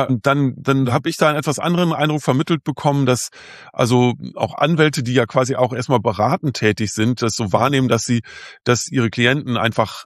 dann habe ich da einen etwas anderen Eindruck vermittelt bekommen, dass also auch Anwälte, die ja quasi auch erstmal beratend tätig sind, das so wahrnehmen, dass ihre Klienten einfach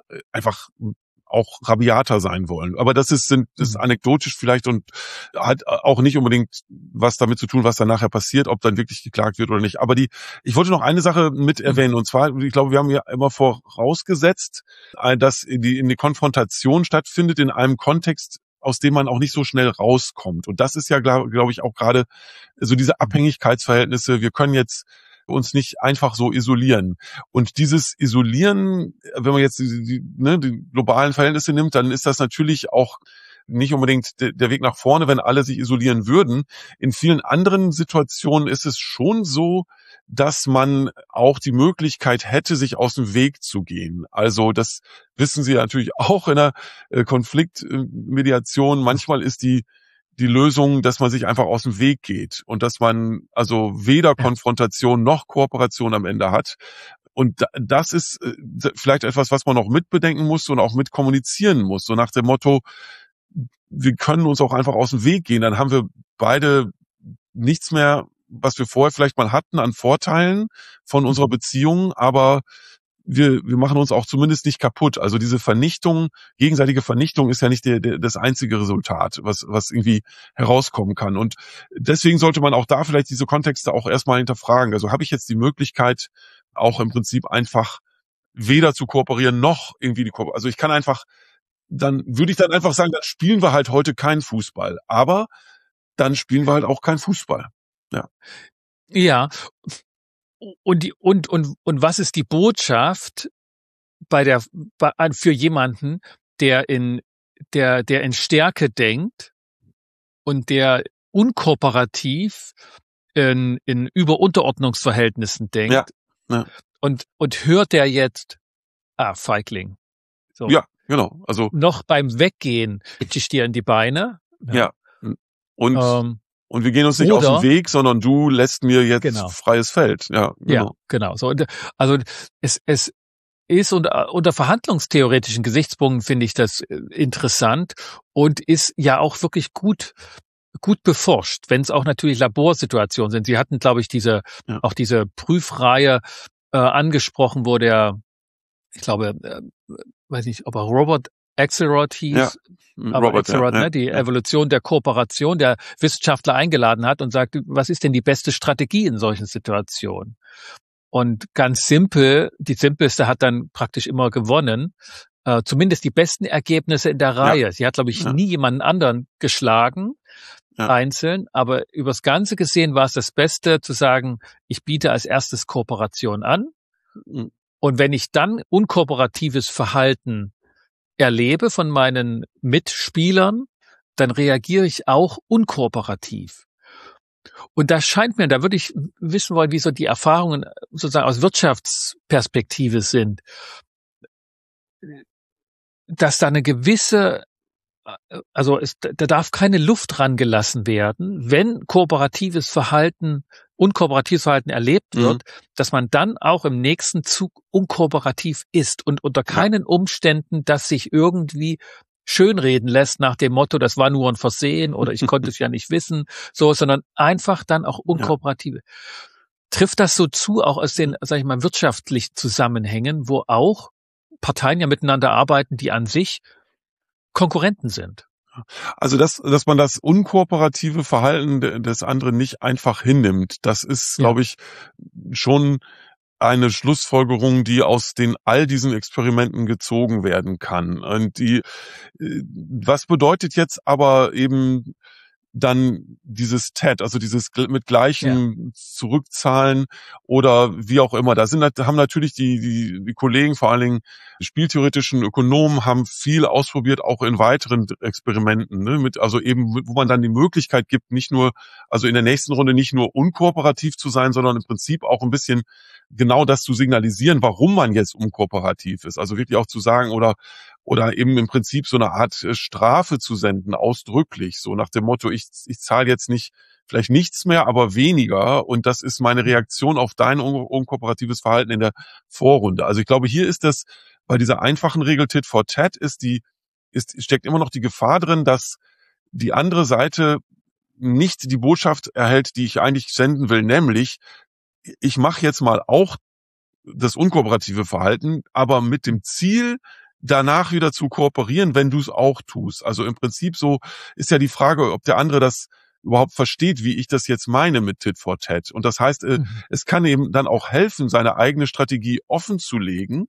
auch rabiater sein wollen. Aber das ist anekdotisch vielleicht und hat auch nicht unbedingt was damit zu tun, was dann nachher passiert, ob dann wirklich geklagt wird oder nicht. Aber ich wollte noch eine Sache mit erwähnen, und zwar, ich glaube, wir haben ja immer vorausgesetzt, dass die Konfrontation stattfindet in einem Kontext, aus dem man auch nicht so schnell rauskommt. Und das ist ja, glaube ich, auch gerade so diese Abhängigkeitsverhältnisse. Wir können jetzt uns nicht einfach so isolieren. Und dieses Isolieren, wenn man jetzt die globalen Verhältnisse nimmt, dann ist das natürlich auch nicht unbedingt der Weg nach vorne, wenn alle sich isolieren würden. In vielen anderen Situationen ist es schon so, dass man auch die Möglichkeit hätte, sich aus dem Weg zu gehen. Also das wissen Sie natürlich auch in der Konfliktmediation. Manchmal ist die die Lösung, dass man sich einfach aus dem Weg geht und dass man also weder Konfrontation noch Kooperation am Ende hat. Und das ist vielleicht etwas, was man noch mitbedenken muss und auch mit kommunizieren muss. So nach dem Motto, wir können uns auch einfach aus dem Weg gehen. Dann haben wir beide nichts mehr, was wir vorher vielleicht mal hatten an Vorteilen von unserer Beziehung, aber wir machen uns auch zumindest nicht kaputt. Also diese Vernichtung, gegenseitige Vernichtung ist ja nicht das einzige Resultat, was irgendwie herauskommen kann. Und deswegen sollte man auch da vielleicht diese Kontexte auch erstmal hinterfragen. Also habe ich jetzt die Möglichkeit, auch im Prinzip einfach weder zu kooperieren noch irgendwie also ich kann einfach, dann würde ich dann einfach sagen, dann spielen wir halt heute keinen Fußball. Aber dann spielen wir halt auch keinen Fußball. Ja. Ja. Und was ist die Botschaft für jemanden, der in Stärke denkt und der unkooperativ in Über-Unterordnungsverhältnissen denkt? Ja. Und hört der jetzt, Feigling. So. Ja, genau. Also noch beim Weggehen pitch ich dir in die Beine. Ja. Und wir gehen uns nicht aus dem Weg, sondern du lässt mir jetzt freies Feld. Ja, genau. Ja, genau. So, also es ist unter verhandlungstheoretischen Gesichtspunkten finde ich das interessant und ist ja auch wirklich gut beforscht, wenn es auch natürlich Laborsituationen sind. Sie hatten, glaube ich, auch diese Prüfreihe angesprochen, wo ich glaube, weiß nicht, ob er Robert Axelrod hieß, ja. aber Robert, Axelrod, ne, die Evolution der Kooperation, der Wissenschaftler eingeladen hat und sagt, was ist denn die beste Strategie in solchen Situationen? Und ganz simpel, die simpelste hat dann praktisch immer gewonnen, zumindest die besten Ergebnisse in der Reihe. Sie hat, glaube ich, nie jemanden anderen geschlagen, einzeln, aber übers Ganze gesehen war es das Beste zu sagen, ich biete als erstes Kooperation an. Und wenn ich dann unkooperatives Verhalten erlebe von meinen Mitspielern, dann reagiere ich auch unkooperativ. Und da würde ich wissen wollen, wie so die Erfahrungen sozusagen aus Wirtschaftsperspektive sind, dass da eine gewisse, da darf keine Luft dran gelassen werden, wenn unkooperatives Verhalten erlebt wird, dass man dann auch im nächsten Zug unkooperativ ist und unter keinen Umständen das sich irgendwie schönreden lässt nach dem Motto, das war nur ein Versehen oder ich konnte es ja nicht wissen, sondern einfach dann auch unkooperative. Trifft das so zu, auch aus den, sag ich mal, wirtschaftlichen Zusammenhängen, wo auch Parteien ja miteinander arbeiten, die an sich Konkurrenten sind? Also, dass man das unkooperative Verhalten des anderen nicht einfach hinnimmt, das ist, glaube ich, schon eine Schlussfolgerung, die aus all diesen Experimenten gezogen werden kann. Und was bedeutet jetzt aber eben dann dieses TED, also dieses mit gleichen Zurückzahlen oder wie auch immer. Haben natürlich die Kollegen, vor allen Dingen die spieltheoretischen Ökonomen, haben viel ausprobiert, auch in weiteren Experimenten, ne, also eben, wo man dann die Möglichkeit gibt, also in der nächsten Runde nicht nur unkooperativ zu sein, sondern im Prinzip auch ein bisschen genau das zu signalisieren, warum man jetzt unkooperativ ist. Also wirklich auch zu sagen oder eben im Prinzip so eine Art Strafe zu senden, ausdrücklich, so nach dem Motto, ich zahle jetzt vielleicht nichts mehr, aber weniger und das ist meine Reaktion auf dein unkooperatives Verhalten in der Vorrunde. Also ich glaube, hier ist das, bei dieser einfachen Regel Tit for Tat steckt immer noch die Gefahr drin, dass die andere Seite nicht die Botschaft erhält, die ich eigentlich senden will, nämlich, ich mache jetzt mal auch das unkooperative Verhalten, aber mit dem Ziel, danach wieder zu kooperieren, wenn du es auch tust. Also im Prinzip so ist ja die Frage, ob der andere das überhaupt versteht, wie ich das jetzt meine mit Tit for Tat. Und das heißt, es kann eben dann auch helfen, seine eigene Strategie offen zu legen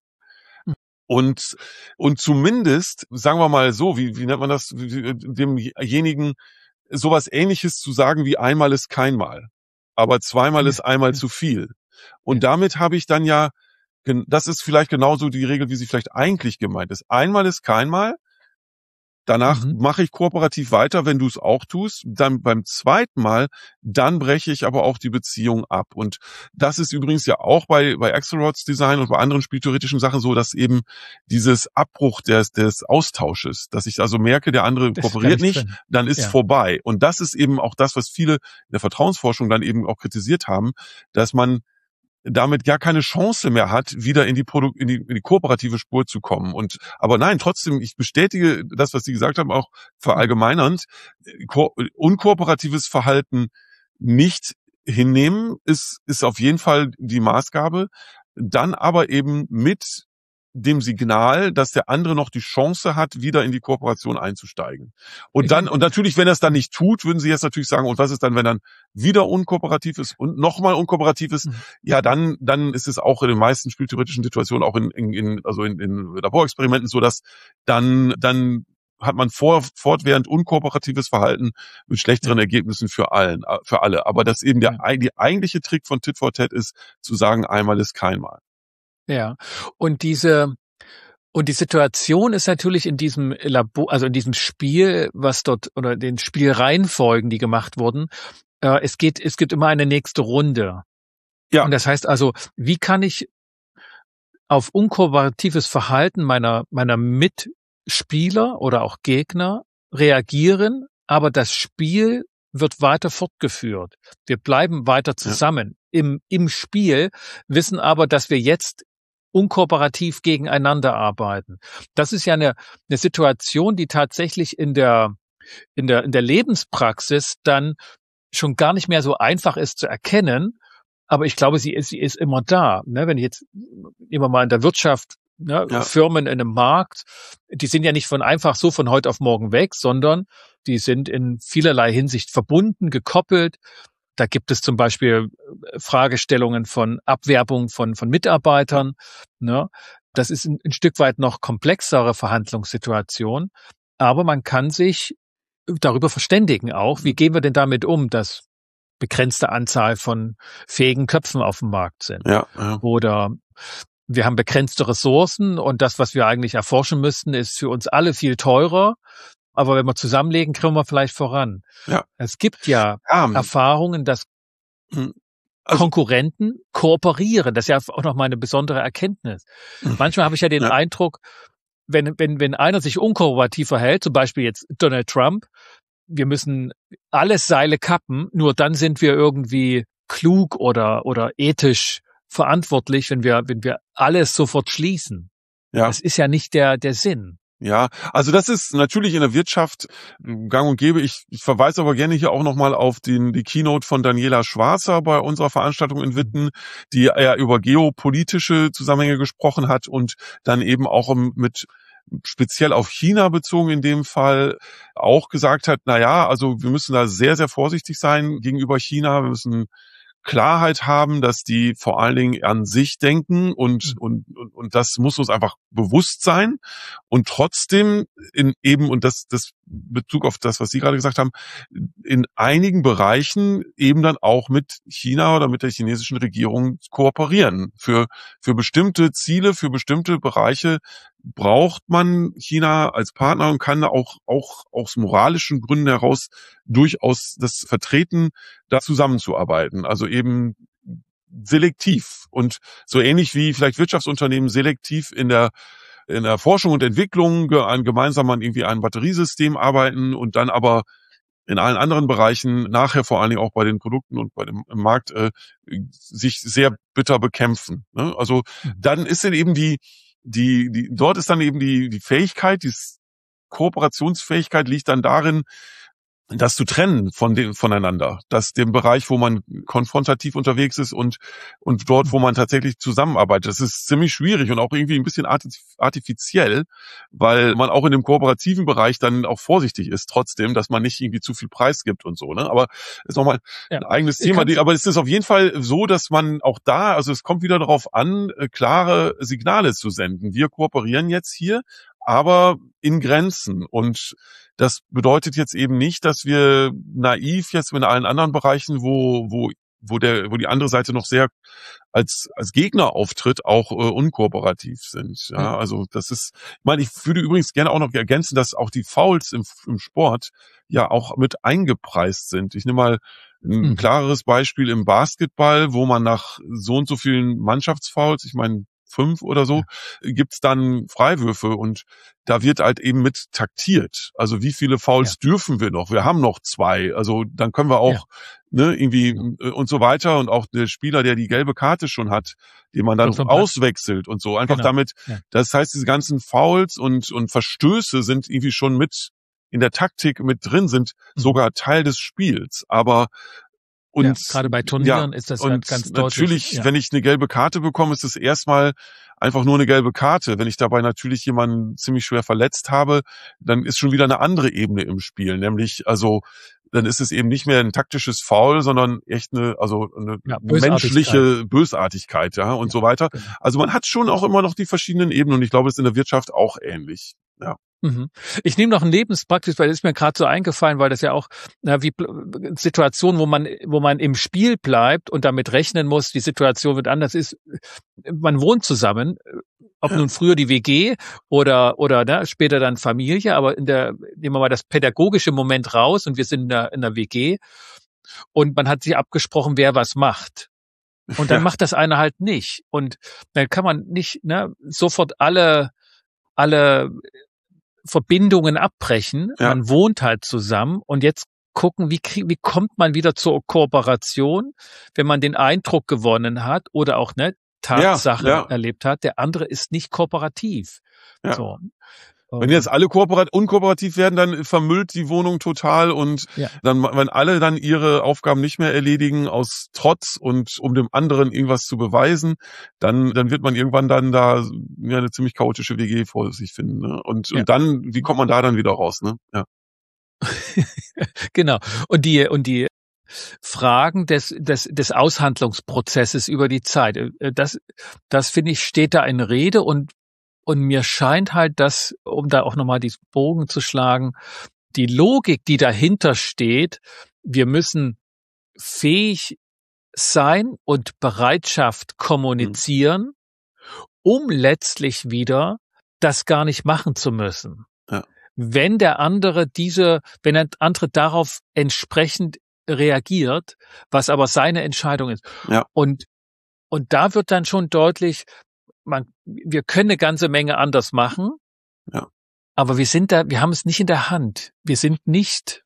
und zumindest, sagen wir mal so, wie nennt man das, demjenigen sowas Ähnliches zu sagen wie einmal ist kein Mal, aber zweimal ist einmal zu viel. Und damit habe ich dann das ist vielleicht genauso die Regel, wie sie vielleicht eigentlich gemeint ist. Einmal ist kein Mal. Danach mache ich kooperativ weiter, wenn du es auch tust. Dann beim zweiten Mal, dann breche ich aber auch die Beziehung ab. Und das ist übrigens ja auch bei Axelrod's Design und bei anderen spieltheoretischen Sachen so, dass eben dieses Abbruch des Austausches, dass ich also merke, der andere kooperiert nicht, dann ist vorbei. Und das ist eben auch das, was viele in der Vertrauensforschung dann eben auch kritisiert haben, dass man damit gar keine Chance mehr hat, wieder in die kooperative Spur zu kommen. Aber nein, trotzdem, ich bestätige das, was Sie gesagt haben, auch verallgemeinernd. Unkooperatives Verhalten nicht hinnehmen ist auf jeden Fall die Maßgabe. Dann aber eben mit dem Signal, dass der andere noch die Chance hat, wieder in die Kooperation einzusteigen. Und natürlich, wenn er es dann nicht tut, würden Sie jetzt natürlich sagen, und was ist dann, wenn dann wieder unkooperativ ist und nochmal unkooperativ ist? Ja, dann ist es auch in den meisten spieltheoretischen Situationen, auch in Laborexperimenten so, dass dann hat man fortwährend unkooperatives Verhalten mit schlechteren Ergebnissen für alle. Aber dass eben die eigentliche Trick von Tit for Tat ist, zu sagen, einmal ist kein Mal. Ja, und die Situation ist natürlich in diesem Labor, also in diesem Spiel, was dort, oder den Spielreihenfolgen, die gemacht wurden, es gibt immer eine nächste Runde. Ja. Und das heißt also, wie kann ich auf unkooperatives Verhalten meiner Mitspieler oder auch Gegner reagieren, aber das Spiel wird weiter fortgeführt. Wir bleiben weiter zusammen im Spiel, wissen aber, dass wir jetzt unkooperativ gegeneinander arbeiten. Das ist ja eine Situation, die tatsächlich in der Lebenspraxis dann schon gar nicht mehr so einfach ist zu erkennen. Aber ich glaube, sie ist immer da. Ne? Wenn ich jetzt immer mal in der Wirtschaft, Firmen in einem Markt, die sind ja nicht von heute auf morgen weg, sondern die sind in vielerlei Hinsicht verbunden, gekoppelt. Da gibt es zum Beispiel Fragestellungen von Abwerbung von Mitarbeitern. Ne? Das ist ein Stück weit noch komplexere Verhandlungssituation. Aber man kann sich darüber verständigen auch, wie gehen wir denn damit um, dass begrenzte Anzahl von fähigen Köpfen auf dem Markt sind. Ja. Oder wir haben begrenzte Ressourcen und das, was wir eigentlich erforschen müssten, ist für uns alle viel teurer. Aber wenn wir zusammenlegen, kriegen wir vielleicht voran. Ja. Es gibt Erfahrungen, dass Konkurrenten kooperieren. Das ist ja auch noch mal eine besondere Erkenntnis. Manchmal habe ich ja den Eindruck, wenn einer sich unkooperativ verhält, zum Beispiel jetzt Donald Trump, wir müssen alle Seile kappen, nur dann sind wir irgendwie klug oder ethisch verantwortlich, wenn wir alles sofort schließen. Ja. Das ist ja nicht der Sinn. Ja, also das ist natürlich in der Wirtschaft gang und gäbe. Ich verweise aber gerne hier auch nochmal auf die Keynote von Daniela Schwarzer bei unserer Veranstaltung in Witten, die ja über geopolitische Zusammenhänge gesprochen hat und dann eben auch mit speziell auf China bezogen in dem Fall auch gesagt hat, also wir müssen da sehr, sehr vorsichtig sein gegenüber China. Wir müssen Klarheit haben, dass die vor allen Dingen an sich denken und das muss uns einfach bewusst sein und trotzdem und das Bezug auf das, was Sie gerade gesagt haben, in einigen Bereichen eben dann auch mit China oder mit der chinesischen Regierung kooperieren. Für bestimmte Ziele, für bestimmte Bereiche braucht man China als Partner und kann auch aus moralischen Gründen heraus durchaus das vertreten, da zusammenzuarbeiten. Also eben selektiv und so ähnlich wie vielleicht Wirtschaftsunternehmen selektiv in der Forschung und Entwicklung gemeinsam an irgendwie einem Batteriesystem arbeiten und dann aber in allen anderen Bereichen nachher vor allen Dingen auch bei den Produkten und bei dem Markt sich sehr bitter bekämpfen. Ne? Also dann ist dann eben dort ist dann eben die Fähigkeit, die Kooperationsfähigkeit liegt dann darin, das zu trennen voneinander, dass dem Bereich, wo man konfrontativ unterwegs ist und dort, wo man tatsächlich zusammenarbeitet, das ist ziemlich schwierig und auch irgendwie ein bisschen artifiziell, weil man auch in dem kooperativen Bereich dann auch vorsichtig ist, trotzdem, dass man nicht irgendwie zu viel Preis gibt und so, ne? Aber ist nochmal ein eigenes Thema. Aber es ist auf jeden Fall so, dass man auch da, also es kommt wieder darauf an, klare Signale zu senden. Wir kooperieren jetzt hier, aber in Grenzen. Und das bedeutet jetzt eben nicht, dass wir naiv jetzt in allen anderen Bereichen, wo wo die andere Seite noch sehr als Gegner auftritt, auch unkooperativ sind. Ja, also das ist, ich meine, ich würde übrigens gerne auch noch ergänzen, dass auch die Fouls im Sport ja auch mit eingepreist sind. Ich nehme mal ein klareres Beispiel im Basketball, wo man nach so und so vielen Mannschaftsfouls, ich meine 5 oder so, gibt's dann Freiwürfe und da wird halt eben mit taktiert. Also wie viele Fouls dürfen wir noch? Wir haben noch 2. Also dann können wir auch irgendwie und so weiter und auch der Spieler, der die gelbe Karte schon hat, den man dann auswechselt und so. Einfach damit, das heißt, diese ganzen Fouls und Verstöße sind irgendwie schon mit in der Taktik mit drin, sind sogar Teil des Spiels. Aber und gerade bei Turnieren ist das und ganz deutlich. Natürlich, wenn ich eine gelbe Karte bekomme, ist es erstmal einfach nur eine gelbe Karte. Wenn ich dabei natürlich jemanden ziemlich schwer verletzt habe, dann ist schon wieder eine andere Ebene im Spiel. Nämlich, also, dann ist es eben nicht mehr ein taktisches Foul, sondern echt eine menschliche Bösartigkeit, und so weiter. Genau. Also man hat schon auch immer noch die verschiedenen Ebenen und ich glaube, es ist in der Wirtschaft auch ähnlich. Ja. Ich nehme noch ein Lebenspraxis, weil das ist mir gerade so eingefallen, weil das ja auch wie Situationen, wo man im Spiel bleibt und damit rechnen muss, die Situation wird anders ist. Man wohnt zusammen, ob nun früher die WG oder später dann Familie, aber nehmen wir mal das pädagogische Moment raus und wir sind in der WG und man hat sich abgesprochen, wer was macht. Und dann macht das einer halt nicht. Und dann kann man nicht sofort alle Verbindungen abbrechen. Ja. Man wohnt halt zusammen und jetzt gucken, wie kommt man wieder zur Kooperation, wenn man den Eindruck gewonnen hat oder auch Tatsachen erlebt hat, der andere ist nicht kooperativ. Ja. So. Wenn jetzt alle unkooperativ werden, dann vermüllt die Wohnung total und dann, wenn alle dann ihre Aufgaben nicht mehr erledigen aus Trotz und um dem anderen irgendwas zu beweisen, dann wird man irgendwann dann da eine ziemlich chaotische WG vor sich finden. Ne? Und dann, wie kommt man da dann wieder raus? Ne? Ja. Genau. Und die Fragen des Aushandlungsprozesses über die Zeit, das finde ich, steht da in Rede und mir scheint halt, dass, um da auch nochmal diesen Bogen zu schlagen, die Logik, die dahinter steht, wir müssen fähig sein und Bereitschaft kommunizieren, um letztlich wieder das gar nicht machen zu müssen. Ja. Wenn der andere darauf entsprechend reagiert, was aber seine Entscheidung ist. Ja. Und da wird dann schon deutlich, wir können eine ganze Menge anders machen, aber wir haben es nicht in der Hand. Wir sind nicht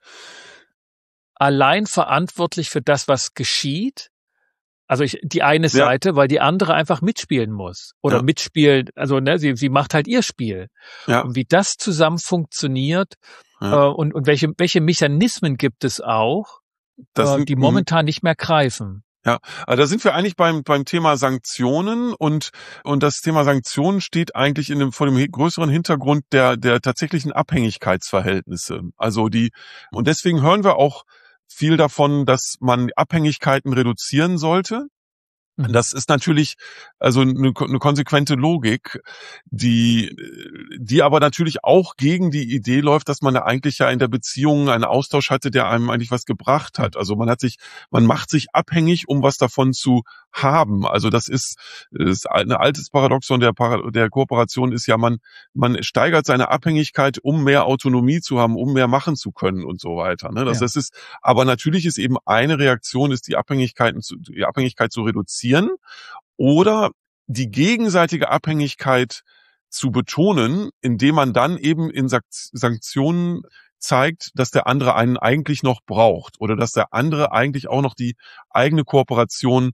allein verantwortlich für das, was geschieht. Also die eine Seite, weil die andere einfach mitspielen muss oder mitspielen. Also sie macht halt ihr Spiel. Ja. Und wie das zusammen funktioniert und welche Mechanismen gibt es auch, die momentan nicht mehr greifen. Ja, also da sind wir eigentlich beim Thema Sanktionen und das Thema Sanktionen steht eigentlich vor dem größeren Hintergrund der tatsächlichen Abhängigkeitsverhältnisse. Also und deswegen hören wir auch viel davon, dass man Abhängigkeiten reduzieren sollte. Das ist natürlich also eine konsequente Logik, die aber natürlich auch gegen die Idee läuft, dass man da eigentlich ja in der Beziehung einen Austausch hatte, der einem eigentlich was gebracht hat. Also man macht sich abhängig, um was davon zu haben. Also das ist ein altes Paradoxon der Kooperation ist ja, man steigert seine Abhängigkeit, um mehr Autonomie zu haben, um mehr machen zu können und so weiter. Ne? Das ist, aber natürlich ist eben eine Reaktion, ist die Abhängigkeit zu reduzieren oder die gegenseitige Abhängigkeit zu betonen, indem man dann eben in Sanktionen zeigt, dass der andere einen eigentlich noch braucht oder dass der andere eigentlich auch noch die eigene Kooperation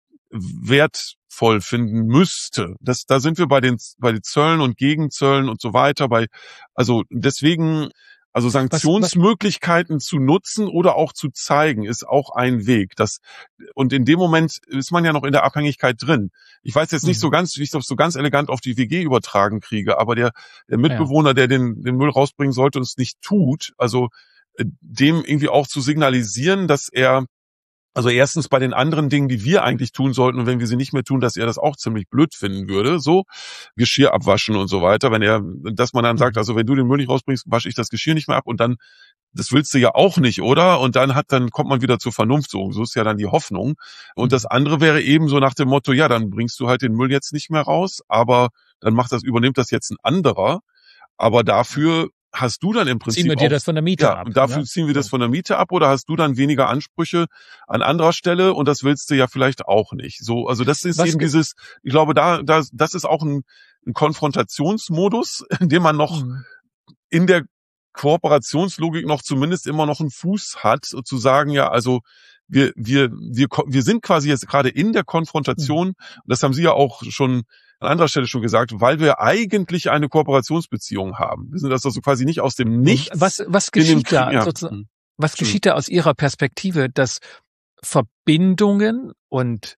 wertvoll finden müsste. Da sind wir bei den Zöllen und Gegenzöllen und so weiter. Also deswegen, also Sanktionsmöglichkeiten zu nutzen oder auch zu zeigen, ist auch ein Weg. Und in dem Moment ist man ja noch in der Abhängigkeit drin. Ich weiß jetzt nicht so ganz, wie ich das so ganz elegant auf die WG übertragen kriege, aber der Mitbewohner, der den Müll rausbringen sollte und es nicht tut, also dem irgendwie auch zu signalisieren, dass er Also erstens bei den anderen Dingen, die wir eigentlich tun sollten, und wenn wir sie nicht mehr tun, dass er das auch ziemlich blöd finden würde, so Geschirr abwaschen und so weiter, dass man dann sagt, also wenn du den Müll nicht rausbringst, wasche ich das Geschirr nicht mehr ab, und dann, das willst du ja auch nicht, oder? Und dann kommt man wieder zur Vernunft, so ist ja dann die Hoffnung. Und das andere wäre eben so nach dem Motto, ja, dann bringst du halt den Müll jetzt nicht mehr raus, aber dann übernimmt das jetzt ein anderer, aber dafür hast du dann im Prinzip ziehen wir dir das von der Miete ab. Und dafür ziehen wir das von der Miete ab, oder hast du dann weniger Ansprüche an anderer Stelle, und das willst du ja vielleicht auch nicht. So, also das ist eben dieses, ich glaube, das ist auch ein Konfrontationsmodus, in dem man noch in der Kooperationslogik noch zumindest immer noch einen Fuß hat, zu sagen, ja, also wir sind quasi jetzt gerade in der Konfrontation, und das haben Sie ja auch schon an anderer Stelle schon gesagt, weil wir eigentlich eine Kooperationsbeziehung haben. Wir sind das also quasi nicht aus dem Nichts. Was geschieht da sozusagen? Was geschieht da aus Ihrer Perspektive, dass Verbindungen und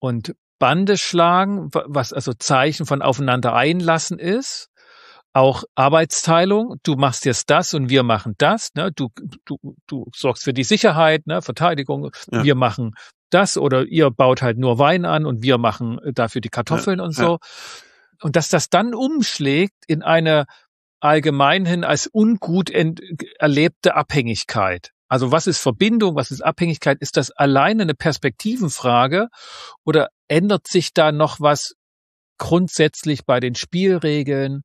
Bande schlagen, was also Zeichen von aufeinander einlassen ist, auch Arbeitsteilung, du machst jetzt das und wir machen das, ne? Du sorgst für die Sicherheit, ne? Verteidigung, wir machen das, oder ihr baut halt nur Wein an und wir machen dafür die Kartoffeln und so. Und dass das dann umschlägt in eine allgemeinhin als ungut erlebte Abhängigkeit. Also was ist Verbindung, was ist Abhängigkeit? Ist das alleine eine Perspektivenfrage, oder ändert sich da noch was grundsätzlich bei den Spielregeln?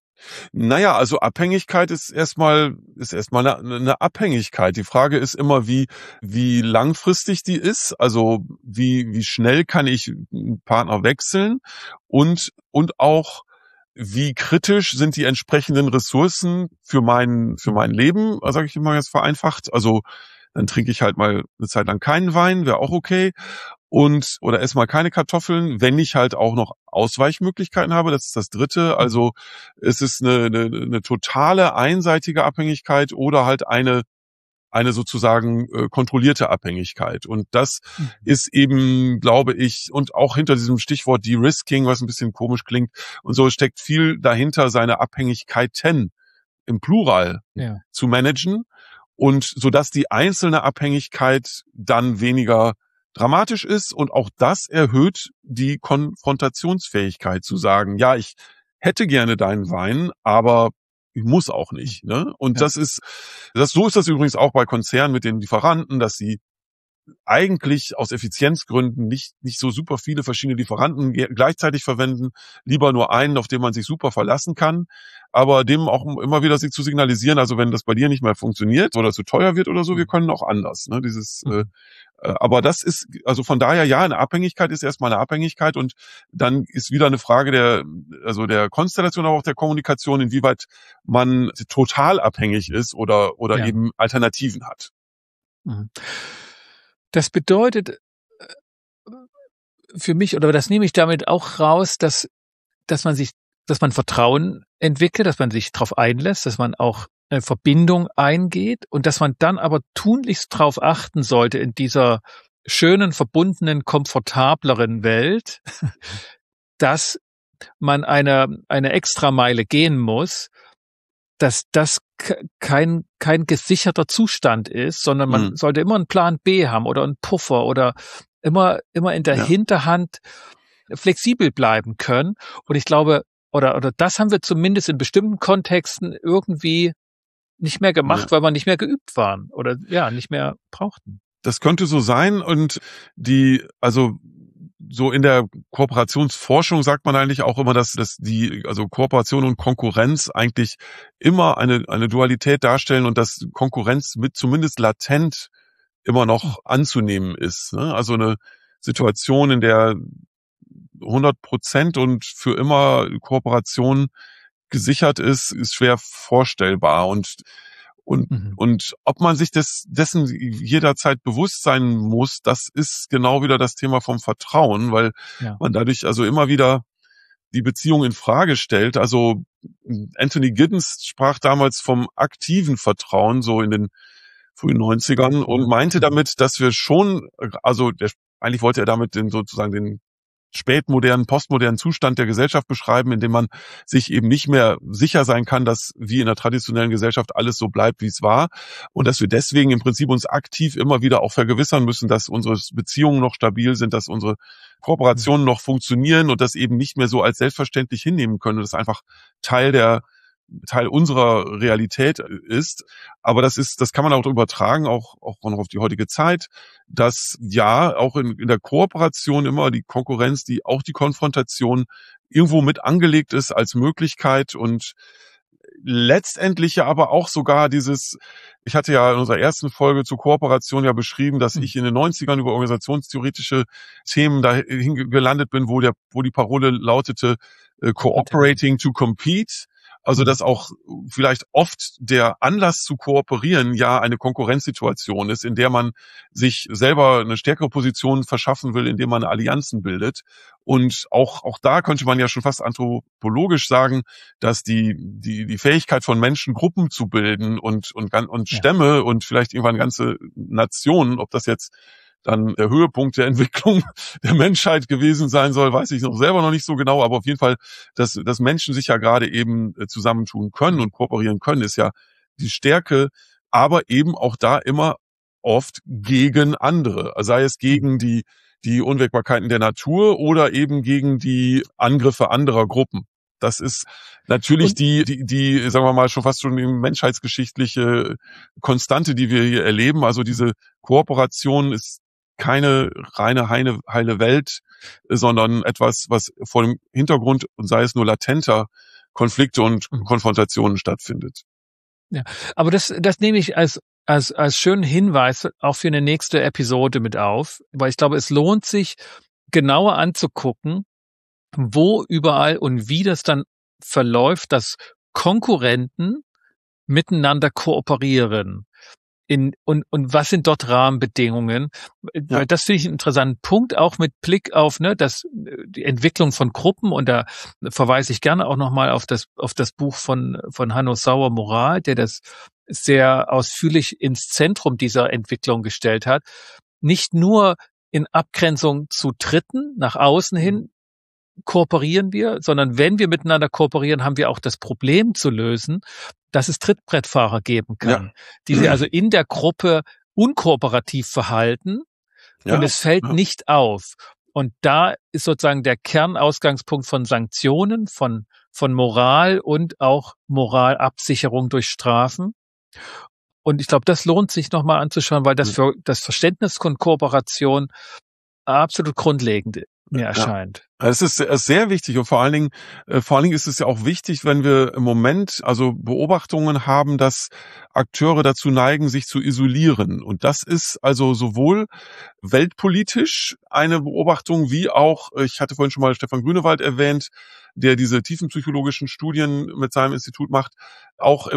Naja, also Abhängigkeit ist erstmal eine Abhängigkeit. Die Frage ist immer, wie langfristig die ist. Also wie schnell kann ich einen Partner wechseln, und auch wie kritisch sind die entsprechenden Ressourcen für mein Leben, sage ich immer jetzt vereinfacht. Also dann trinke ich halt mal eine Zeit lang keinen Wein, wäre auch okay. Oder esse mal keine Kartoffeln, wenn ich halt auch noch Ausweichmöglichkeiten habe. Das ist das Dritte. Also es ist eine totale einseitige Abhängigkeit oder halt eine sozusagen kontrollierte Abhängigkeit. Und das ist eben, glaube ich, und auch hinter diesem Stichwort De-Risking, was ein bisschen komisch klingt, und so steckt viel dahinter, seine Abhängigkeiten im Plural zu managen, und so dass die einzelne Abhängigkeit dann weniger dramatisch ist, und auch das erhöht die Konfrontationsfähigkeit, zu sagen, ja, ich hätte gerne deinen Wein, aber ich muss auch nicht, ne? Und so ist das übrigens auch bei Konzernen mit den Lieferanten, dass sie eigentlich aus Effizienzgründen nicht so super viele verschiedene Lieferanten gleichzeitig verwenden, lieber nur einen, auf den man sich super verlassen kann, aber dem auch immer wieder zu signalisieren, also wenn das bei dir nicht mehr funktioniert oder zu teuer wird oder so, wir können auch anders, ne? Aber das ist, also von daher, ja, eine Abhängigkeit ist erstmal eine Abhängigkeit, und dann ist wieder eine Frage der Konstellation, aber auch der Kommunikation, inwieweit man total abhängig ist oder eben Alternativen hat. Das bedeutet für mich, oder das nehme ich damit auch raus, dass man Vertrauen entwickelt, dass man sich darauf einlässt, dass man auch eine Verbindung eingeht, und dass man dann aber tunlichst darauf achten sollte in dieser schönen, verbundenen, komfortableren Welt, dass man eine Extrameile gehen muss, dass das kein gesicherter Zustand ist, sondern man sollte immer einen Plan B haben oder einen Puffer oder immer in der Hinterhand flexibel bleiben können. Und ich glaube, oder das haben wir zumindest in bestimmten Kontexten irgendwie nicht mehr gemacht, weil wir nicht mehr geübt waren oder nicht mehr brauchten. Das könnte so sein, und so in der Kooperationsforschung sagt man eigentlich auch immer, dass Kooperation und Konkurrenz eigentlich immer eine Dualität darstellen, und dass Konkurrenz mit zumindest latent immer noch anzunehmen ist, ne? Also eine Situation, in der 100% und für immer Kooperation gesichert ist schwer vorstellbar, und ob man sich dessen jederzeit bewusst sein muss, das ist genau wieder das Thema vom Vertrauen, weil man dadurch also immer wieder die Beziehung in Frage stellt. Also Anthony Giddens sprach damals vom aktiven Vertrauen, so in den frühen 90ern, und meinte damit, dass wir schon, eigentlich wollte er damit den spätmodernen, postmodernen Zustand der Gesellschaft beschreiben, in dem man sich eben nicht mehr sicher sein kann, dass wie in der traditionellen Gesellschaft alles so bleibt, wie es war, und dass wir deswegen im Prinzip uns aktiv immer wieder auch vergewissern müssen, dass unsere Beziehungen noch stabil sind, dass unsere Kooperationen noch funktionieren und das eben nicht mehr so als selbstverständlich hinnehmen können. Das ist einfach Teil unserer Realität ist. Aber das kann man auch übertragen, auch noch auf die heutige Zeit, dass ja auch in der Kooperation immer die Konkurrenz, auch die Konfrontation irgendwo mit angelegt ist als Möglichkeit und letztendlich ja aber auch sogar ich hatte ja in unserer ersten Folge zur Kooperation ja beschrieben, dass ich in den 90ern über organisationstheoretische Themen dahin gelandet bin, wo die Parole lautete, cooperating to compete. Also, dass auch vielleicht oft der Anlass zu kooperieren ja eine Konkurrenzsituation ist, in der man sich selber eine stärkere Position verschaffen will, indem man Allianzen bildet. Und auch da könnte man ja schon fast anthropologisch sagen, dass die Fähigkeit von Menschen, Gruppen zu bilden und Stämme und vielleicht irgendwann ganze Nationen, ob das jetzt dann der Höhepunkt der Entwicklung der Menschheit gewesen sein soll, weiß ich selber noch nicht so genau, aber auf jeden Fall, dass Menschen sich ja gerade eben zusammentun können und kooperieren können, ist ja die Stärke, aber eben auch da immer oft gegen andere, sei es gegen die Unwägbarkeiten der Natur oder eben gegen die Angriffe anderer Gruppen. Das ist natürlich die, sagen wir mal, schon fast schon die menschheitsgeschichtliche Konstante, die wir hier erleben. Also diese Kooperation ist keine reine heile Welt, sondern etwas, was vor dem Hintergrund, und sei es nur latenter, Konflikte und Konfrontationen stattfindet. Ja, aber das nehme ich als schönen Hinweis auch für eine nächste Episode mit auf, weil ich glaube, es lohnt sich, genauer anzugucken, wo überall und wie das dann verläuft, dass Konkurrenten miteinander kooperieren. Und was sind dort Rahmenbedingungen? Weil das finde ich einen interessanten Punkt, auch mit Blick auf die Entwicklung von Gruppen. Und da verweise ich gerne auch nochmal auf das Buch von Hanno Sauer Moral, der das sehr ausführlich ins Zentrum dieser Entwicklung gestellt hat. Nicht nur in Abgrenzung zu Dritten nach außen hin kooperieren wir, sondern wenn wir miteinander kooperieren, haben wir auch das Problem zu lösen, dass es Trittbrettfahrer geben kann, die sich also in der Gruppe unkooperativ verhalten und es fällt nicht auf. Und da ist sozusagen der Kernausgangspunkt von Sanktionen, von Moral und auch Moralabsicherung durch Strafen. Und ich glaube, das lohnt sich nochmal anzuschauen, weil das für das Verständnis von Kooperation absolut grundlegend mir erscheint. Es ist sehr wichtig und vor allen Dingen ist es ja auch wichtig, wenn wir im Moment also Beobachtungen haben, dass Akteure dazu neigen, sich zu isolieren. Und das ist also sowohl weltpolitisch eine Beobachtung wie auch, ich hatte vorhin schon mal Stefan Grünewald erwähnt, der diese tiefenpsychologischen Studien mit seinem Institut macht, auch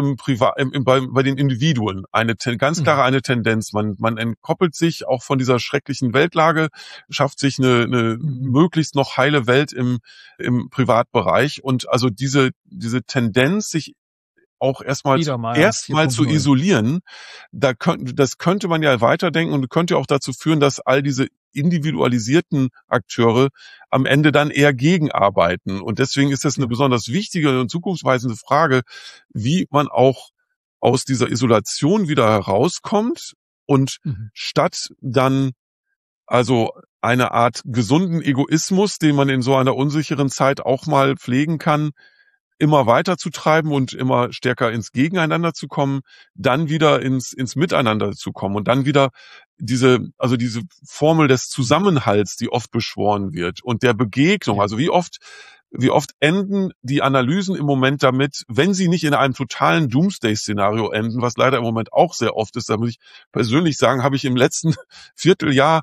bei den Individuen ganz klare eine Tendenz. Man entkoppelt sich auch von dieser schrecklichen Weltlage, schafft sich eine möglichst noch heile Welt im Privatbereich und also diese Tendenz, sich auch erstmal zu isolieren, das könnte man ja weiterdenken und könnte auch dazu führen, dass all diese individualisierten Akteure am Ende dann eher gegenarbeiten. Und deswegen ist das eine besonders wichtige und zukunftsweisende Frage, wie man auch aus dieser Isolation wieder herauskommt und statt dann also eine Art gesunden Egoismus, den man in so einer unsicheren Zeit auch mal pflegen kann, immer weiter zu treiben und immer stärker ins Gegeneinander zu kommen, dann wieder ins Miteinander zu kommen und dann wieder diese Formel des Zusammenhalts, die oft beschworen wird und der Begegnung. Also wie oft enden die Analysen im Moment damit, wenn sie nicht in einem totalen Doomsday-Szenario enden, was leider im Moment auch sehr oft ist, da muss ich persönlich sagen, habe ich im letzten Vierteljahr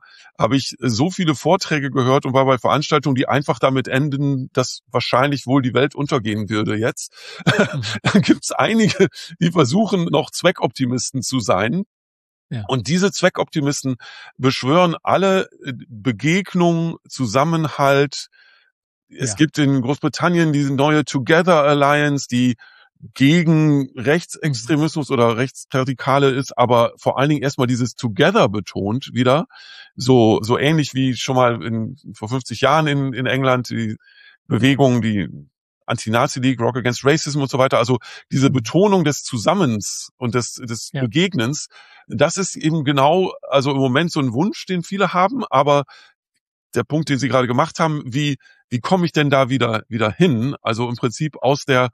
so viele Vorträge gehört und war bei Veranstaltungen, die einfach damit enden, dass wahrscheinlich wohl die Welt untergehen würde jetzt. Dann gibt es einige, die versuchen, noch Zweckoptimisten zu sein. Ja. Und diese Zweckoptimisten beschwören alle Begegnung, Zusammenhalt. Es gibt in Großbritannien diese neue Together Alliance, die gegen Rechtsextremismus oder Rechtsradikale ist, aber vor allen Dingen erstmal dieses Together betont wieder, so ähnlich wie schon mal vor 50 Jahren in England die Bewegung, die Anti-Nazi League, Rock Against Racism und so weiter, also diese Betonung des Zusammens und des Begegnens, das ist eben genau, also im Moment so ein Wunsch, den viele haben, aber der Punkt, den Sie gerade gemacht haben, wie komme ich denn da wieder hin? Also im Prinzip aus der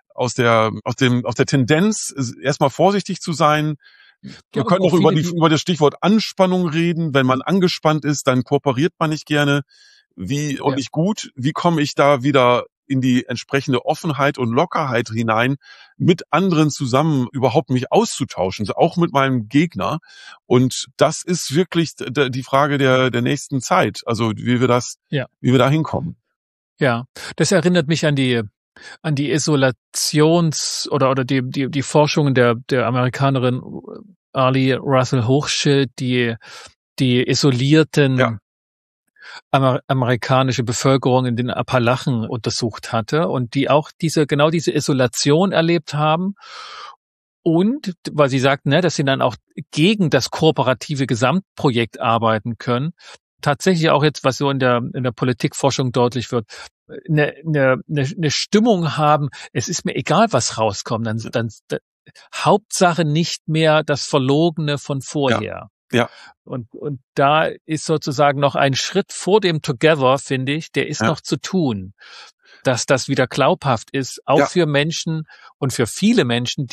Tendenz, erstmal vorsichtig zu sein. Wir können auch über das Stichwort Anspannung reden. Wenn man angespannt ist, dann kooperiert man nicht gerne. Nicht gut. Wie komme ich da wieder in die entsprechende Offenheit und Lockerheit hinein, mit anderen zusammen überhaupt mich auszutauschen, auch mit meinem Gegner? Und das ist wirklich die Frage der nächsten Zeit. Also wie wir da hinkommen. Ja, das erinnert mich an die Isolations- oder die Forschungen der Amerikanerin Ali Russell Hochschild, die isolierten amerikanische Bevölkerung in den Appalachen untersucht hatte und die auch diese Isolation erlebt haben. Und, weil sie sagten, dass sie dann auch gegen das kooperative Gesamtprojekt arbeiten können, tatsächlich auch jetzt, was so in der Politikforschung deutlich wird, eine Stimmung haben, es ist mir egal, was rauskommt, dann Hauptsache nicht mehr das Verlogene von vorher. Ja. Und da ist sozusagen noch ein Schritt vor dem Together, finde ich, der ist noch zu tun, dass das wieder glaubhaft ist, auch für Menschen und für viele Menschen,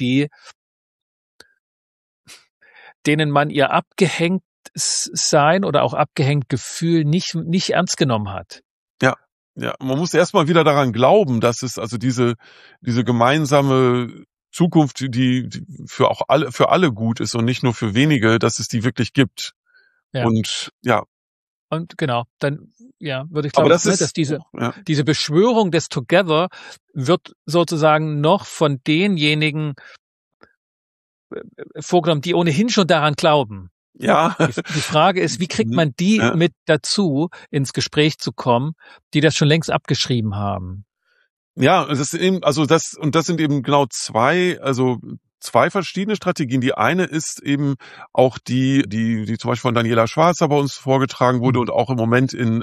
denen man ihr abgehängt sein oder auch abgehängt Gefühl nicht ernst genommen hat. Ja, man muss erstmal wieder daran glauben, dass es also diese gemeinsame Zukunft, die für alle gut ist und nicht nur für wenige, dass es die wirklich gibt. Ja. Und Und genau, dann würde ich glauben, dass diese Beschwörung des Together wird sozusagen noch von denjenigen vorgenommen, die ohnehin schon daran glauben. Ja. Die Frage ist, wie kriegt man die mit dazu, ins Gespräch zu kommen, die das schon längst abgeschrieben haben? Ja, das sind eben genau zwei verschiedene Strategien. Die eine ist eben auch die zum Beispiel von Daniela Schwarzer bei uns vorgetragen wurde und auch im Moment in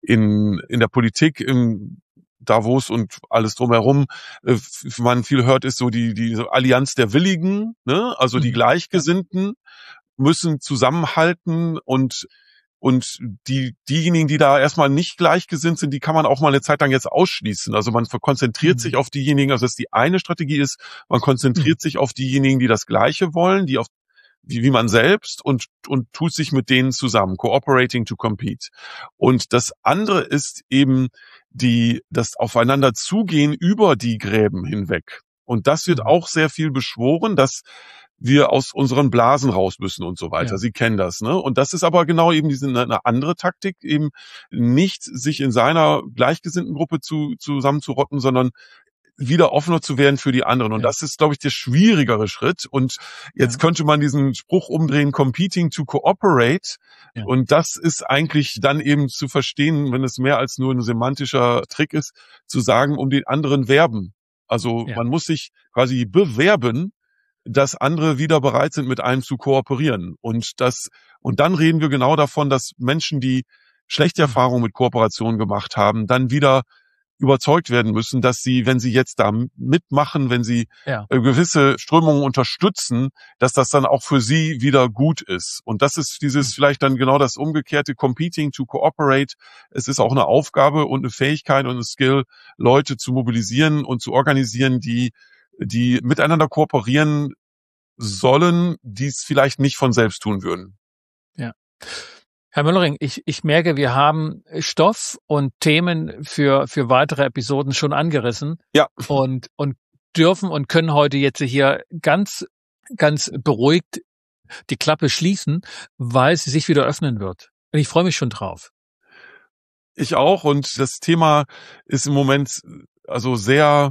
der Politik, in Davos und alles drumherum, man viel hört, ist so die Allianz der Willigen, ne? Also die Gleichgesinnten müssen zusammenhalten und diejenigen, die da erstmal nicht gleichgesinnt sind, die kann man auch mal eine Zeit lang jetzt ausschließen. Also man konzentriert sich auf diejenigen, also dass die eine Strategie ist, man konzentriert sich auf diejenigen, die das Gleiche wollen, die auf wie man selbst und tut sich mit denen zusammen, cooperating to compete. Und das andere ist eben das Aufeinander zugehen über die Gräben hinweg. Und das wird auch sehr viel beschworen, dass wir aus unseren Blasen raus müssen und so weiter. Ja. Sie kennen das, ne? Und das ist aber genau eben eine andere Taktik, eben nicht sich in seiner gleichgesinnten Gruppe zusammenzurotten, sondern wieder offener zu werden für die anderen. Und das ist, glaube ich, der schwierigere Schritt. Und jetzt könnte man diesen Spruch umdrehen, competing to cooperate. Ja. Und das ist eigentlich dann eben zu verstehen, wenn es mehr als nur ein semantischer Trick ist, zu sagen, um den anderen werben. Also man muss sich quasi bewerben, dass andere wieder bereit sind, mit einem zu kooperieren. Und dann reden wir genau davon, dass Menschen, die schlechte Erfahrungen mit Kooperation gemacht haben, dann wieder überzeugt werden müssen, dass sie, wenn sie jetzt da mitmachen, wenn sie gewisse Strömungen unterstützen, dass das dann auch für sie wieder gut ist. Und das ist vielleicht dann genau das umgekehrte Competing to Cooperate. Es ist auch eine Aufgabe und eine Fähigkeit und ein Skill, Leute zu mobilisieren und zu organisieren, die miteinander kooperieren sollen, die es vielleicht nicht von selbst tun würden. Ja. Herr Möllering, ich merke, wir haben Stoff und Themen für weitere Episoden schon angerissen. Ja. Und dürfen und können heute jetzt hier ganz, ganz beruhigt die Klappe schließen, weil sie sich wieder öffnen wird. Und ich freue mich schon drauf. Ich auch. Und das Thema ist im Moment sehr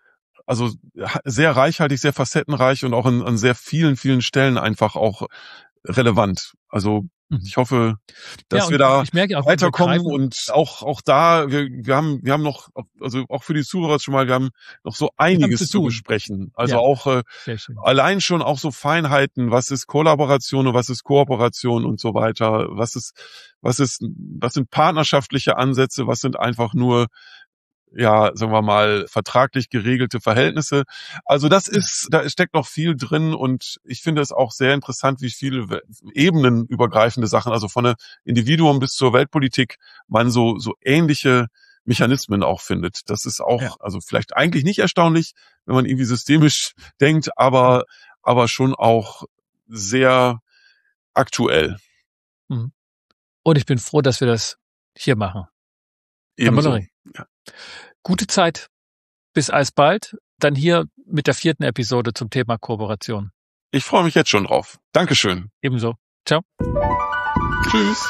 reichhaltig, sehr facettenreich und auch an sehr vielen, vielen Stellen einfach auch relevant. Also Ich hoffe, dass Ja, wir und da ich merke auch, wir weiterkommen greifen- und auch da, wir haben noch, also auch für die Zuhörer schon mal, wir haben noch so einiges zu zu tun. besprechen. Also Ja. auch Sehr schön. allein schon auch so Feinheiten, was ist Kollaboration und was ist Kooperation und so weiter, was sind partnerschaftliche Ansätze, was sind einfach nur, ja, sagen wir mal, vertraglich geregelte Verhältnisse. Also da steckt noch viel drin und ich finde es auch sehr interessant, wie viele ebenenübergreifende Sachen, also von der Individuum bis zur Weltpolitik, man so ähnliche Mechanismen auch findet. Das ist auch, also vielleicht eigentlich nicht erstaunlich, wenn man irgendwie systemisch denkt, aber schon auch sehr aktuell. Und ich bin froh, dass wir das hier machen. Ebenso. Ja. Gute Zeit. Bis alsbald. Dann hier mit der 4. Episode zum Thema Kooperation. Ich freue mich jetzt schon drauf. Dankeschön. Ebenso. Ciao. Tschüss.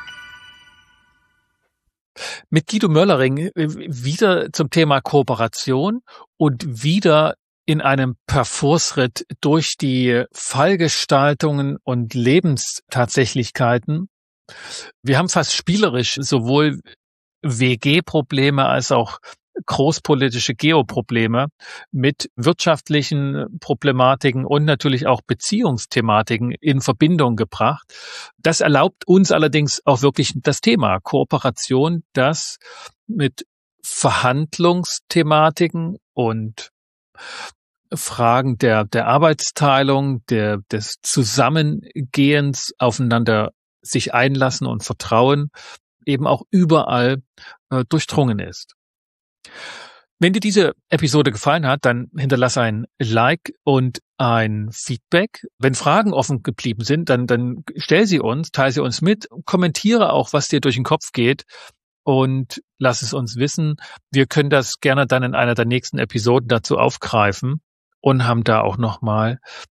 Mit Guido Möllering wieder zum Thema Kooperation und wieder in einem Parforce-Ritt durch die Fallgestaltungen und Lebenstatsächlichkeiten. Wir haben fast spielerisch sowohl WG-Probleme als auch großpolitische Geoprobleme mit wirtschaftlichen Problematiken und natürlich auch Beziehungsthematiken in Verbindung gebracht. Das erlaubt uns allerdings auch wirklich das Thema Kooperation, das mit Verhandlungsthematiken und Fragen der Arbeitsteilung, des Zusammengehens, aufeinander sich einlassen und vertrauen, eben auch überall durchdrungen ist. Wenn dir diese Episode gefallen hat, dann hinterlass ein Like und ein Feedback. Wenn Fragen offen geblieben sind, dann stell sie uns, teile sie uns mit, kommentiere auch, was dir durch den Kopf geht und lass es uns wissen. Wir können das gerne dann in einer der nächsten Episoden dazu aufgreifen und haben da auch nochmal,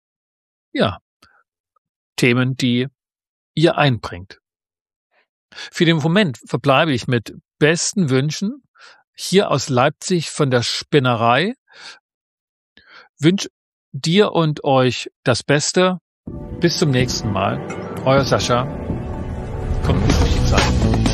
Themen, die ihr einbringt. Für den Moment verbleibe ich mit besten Wünschen hier aus Leipzig von der Spinnerei. Wünsche dir und euch das Beste. Bis zum nächsten Mal. Euer Sascha. Kommt gut durch die Zeit.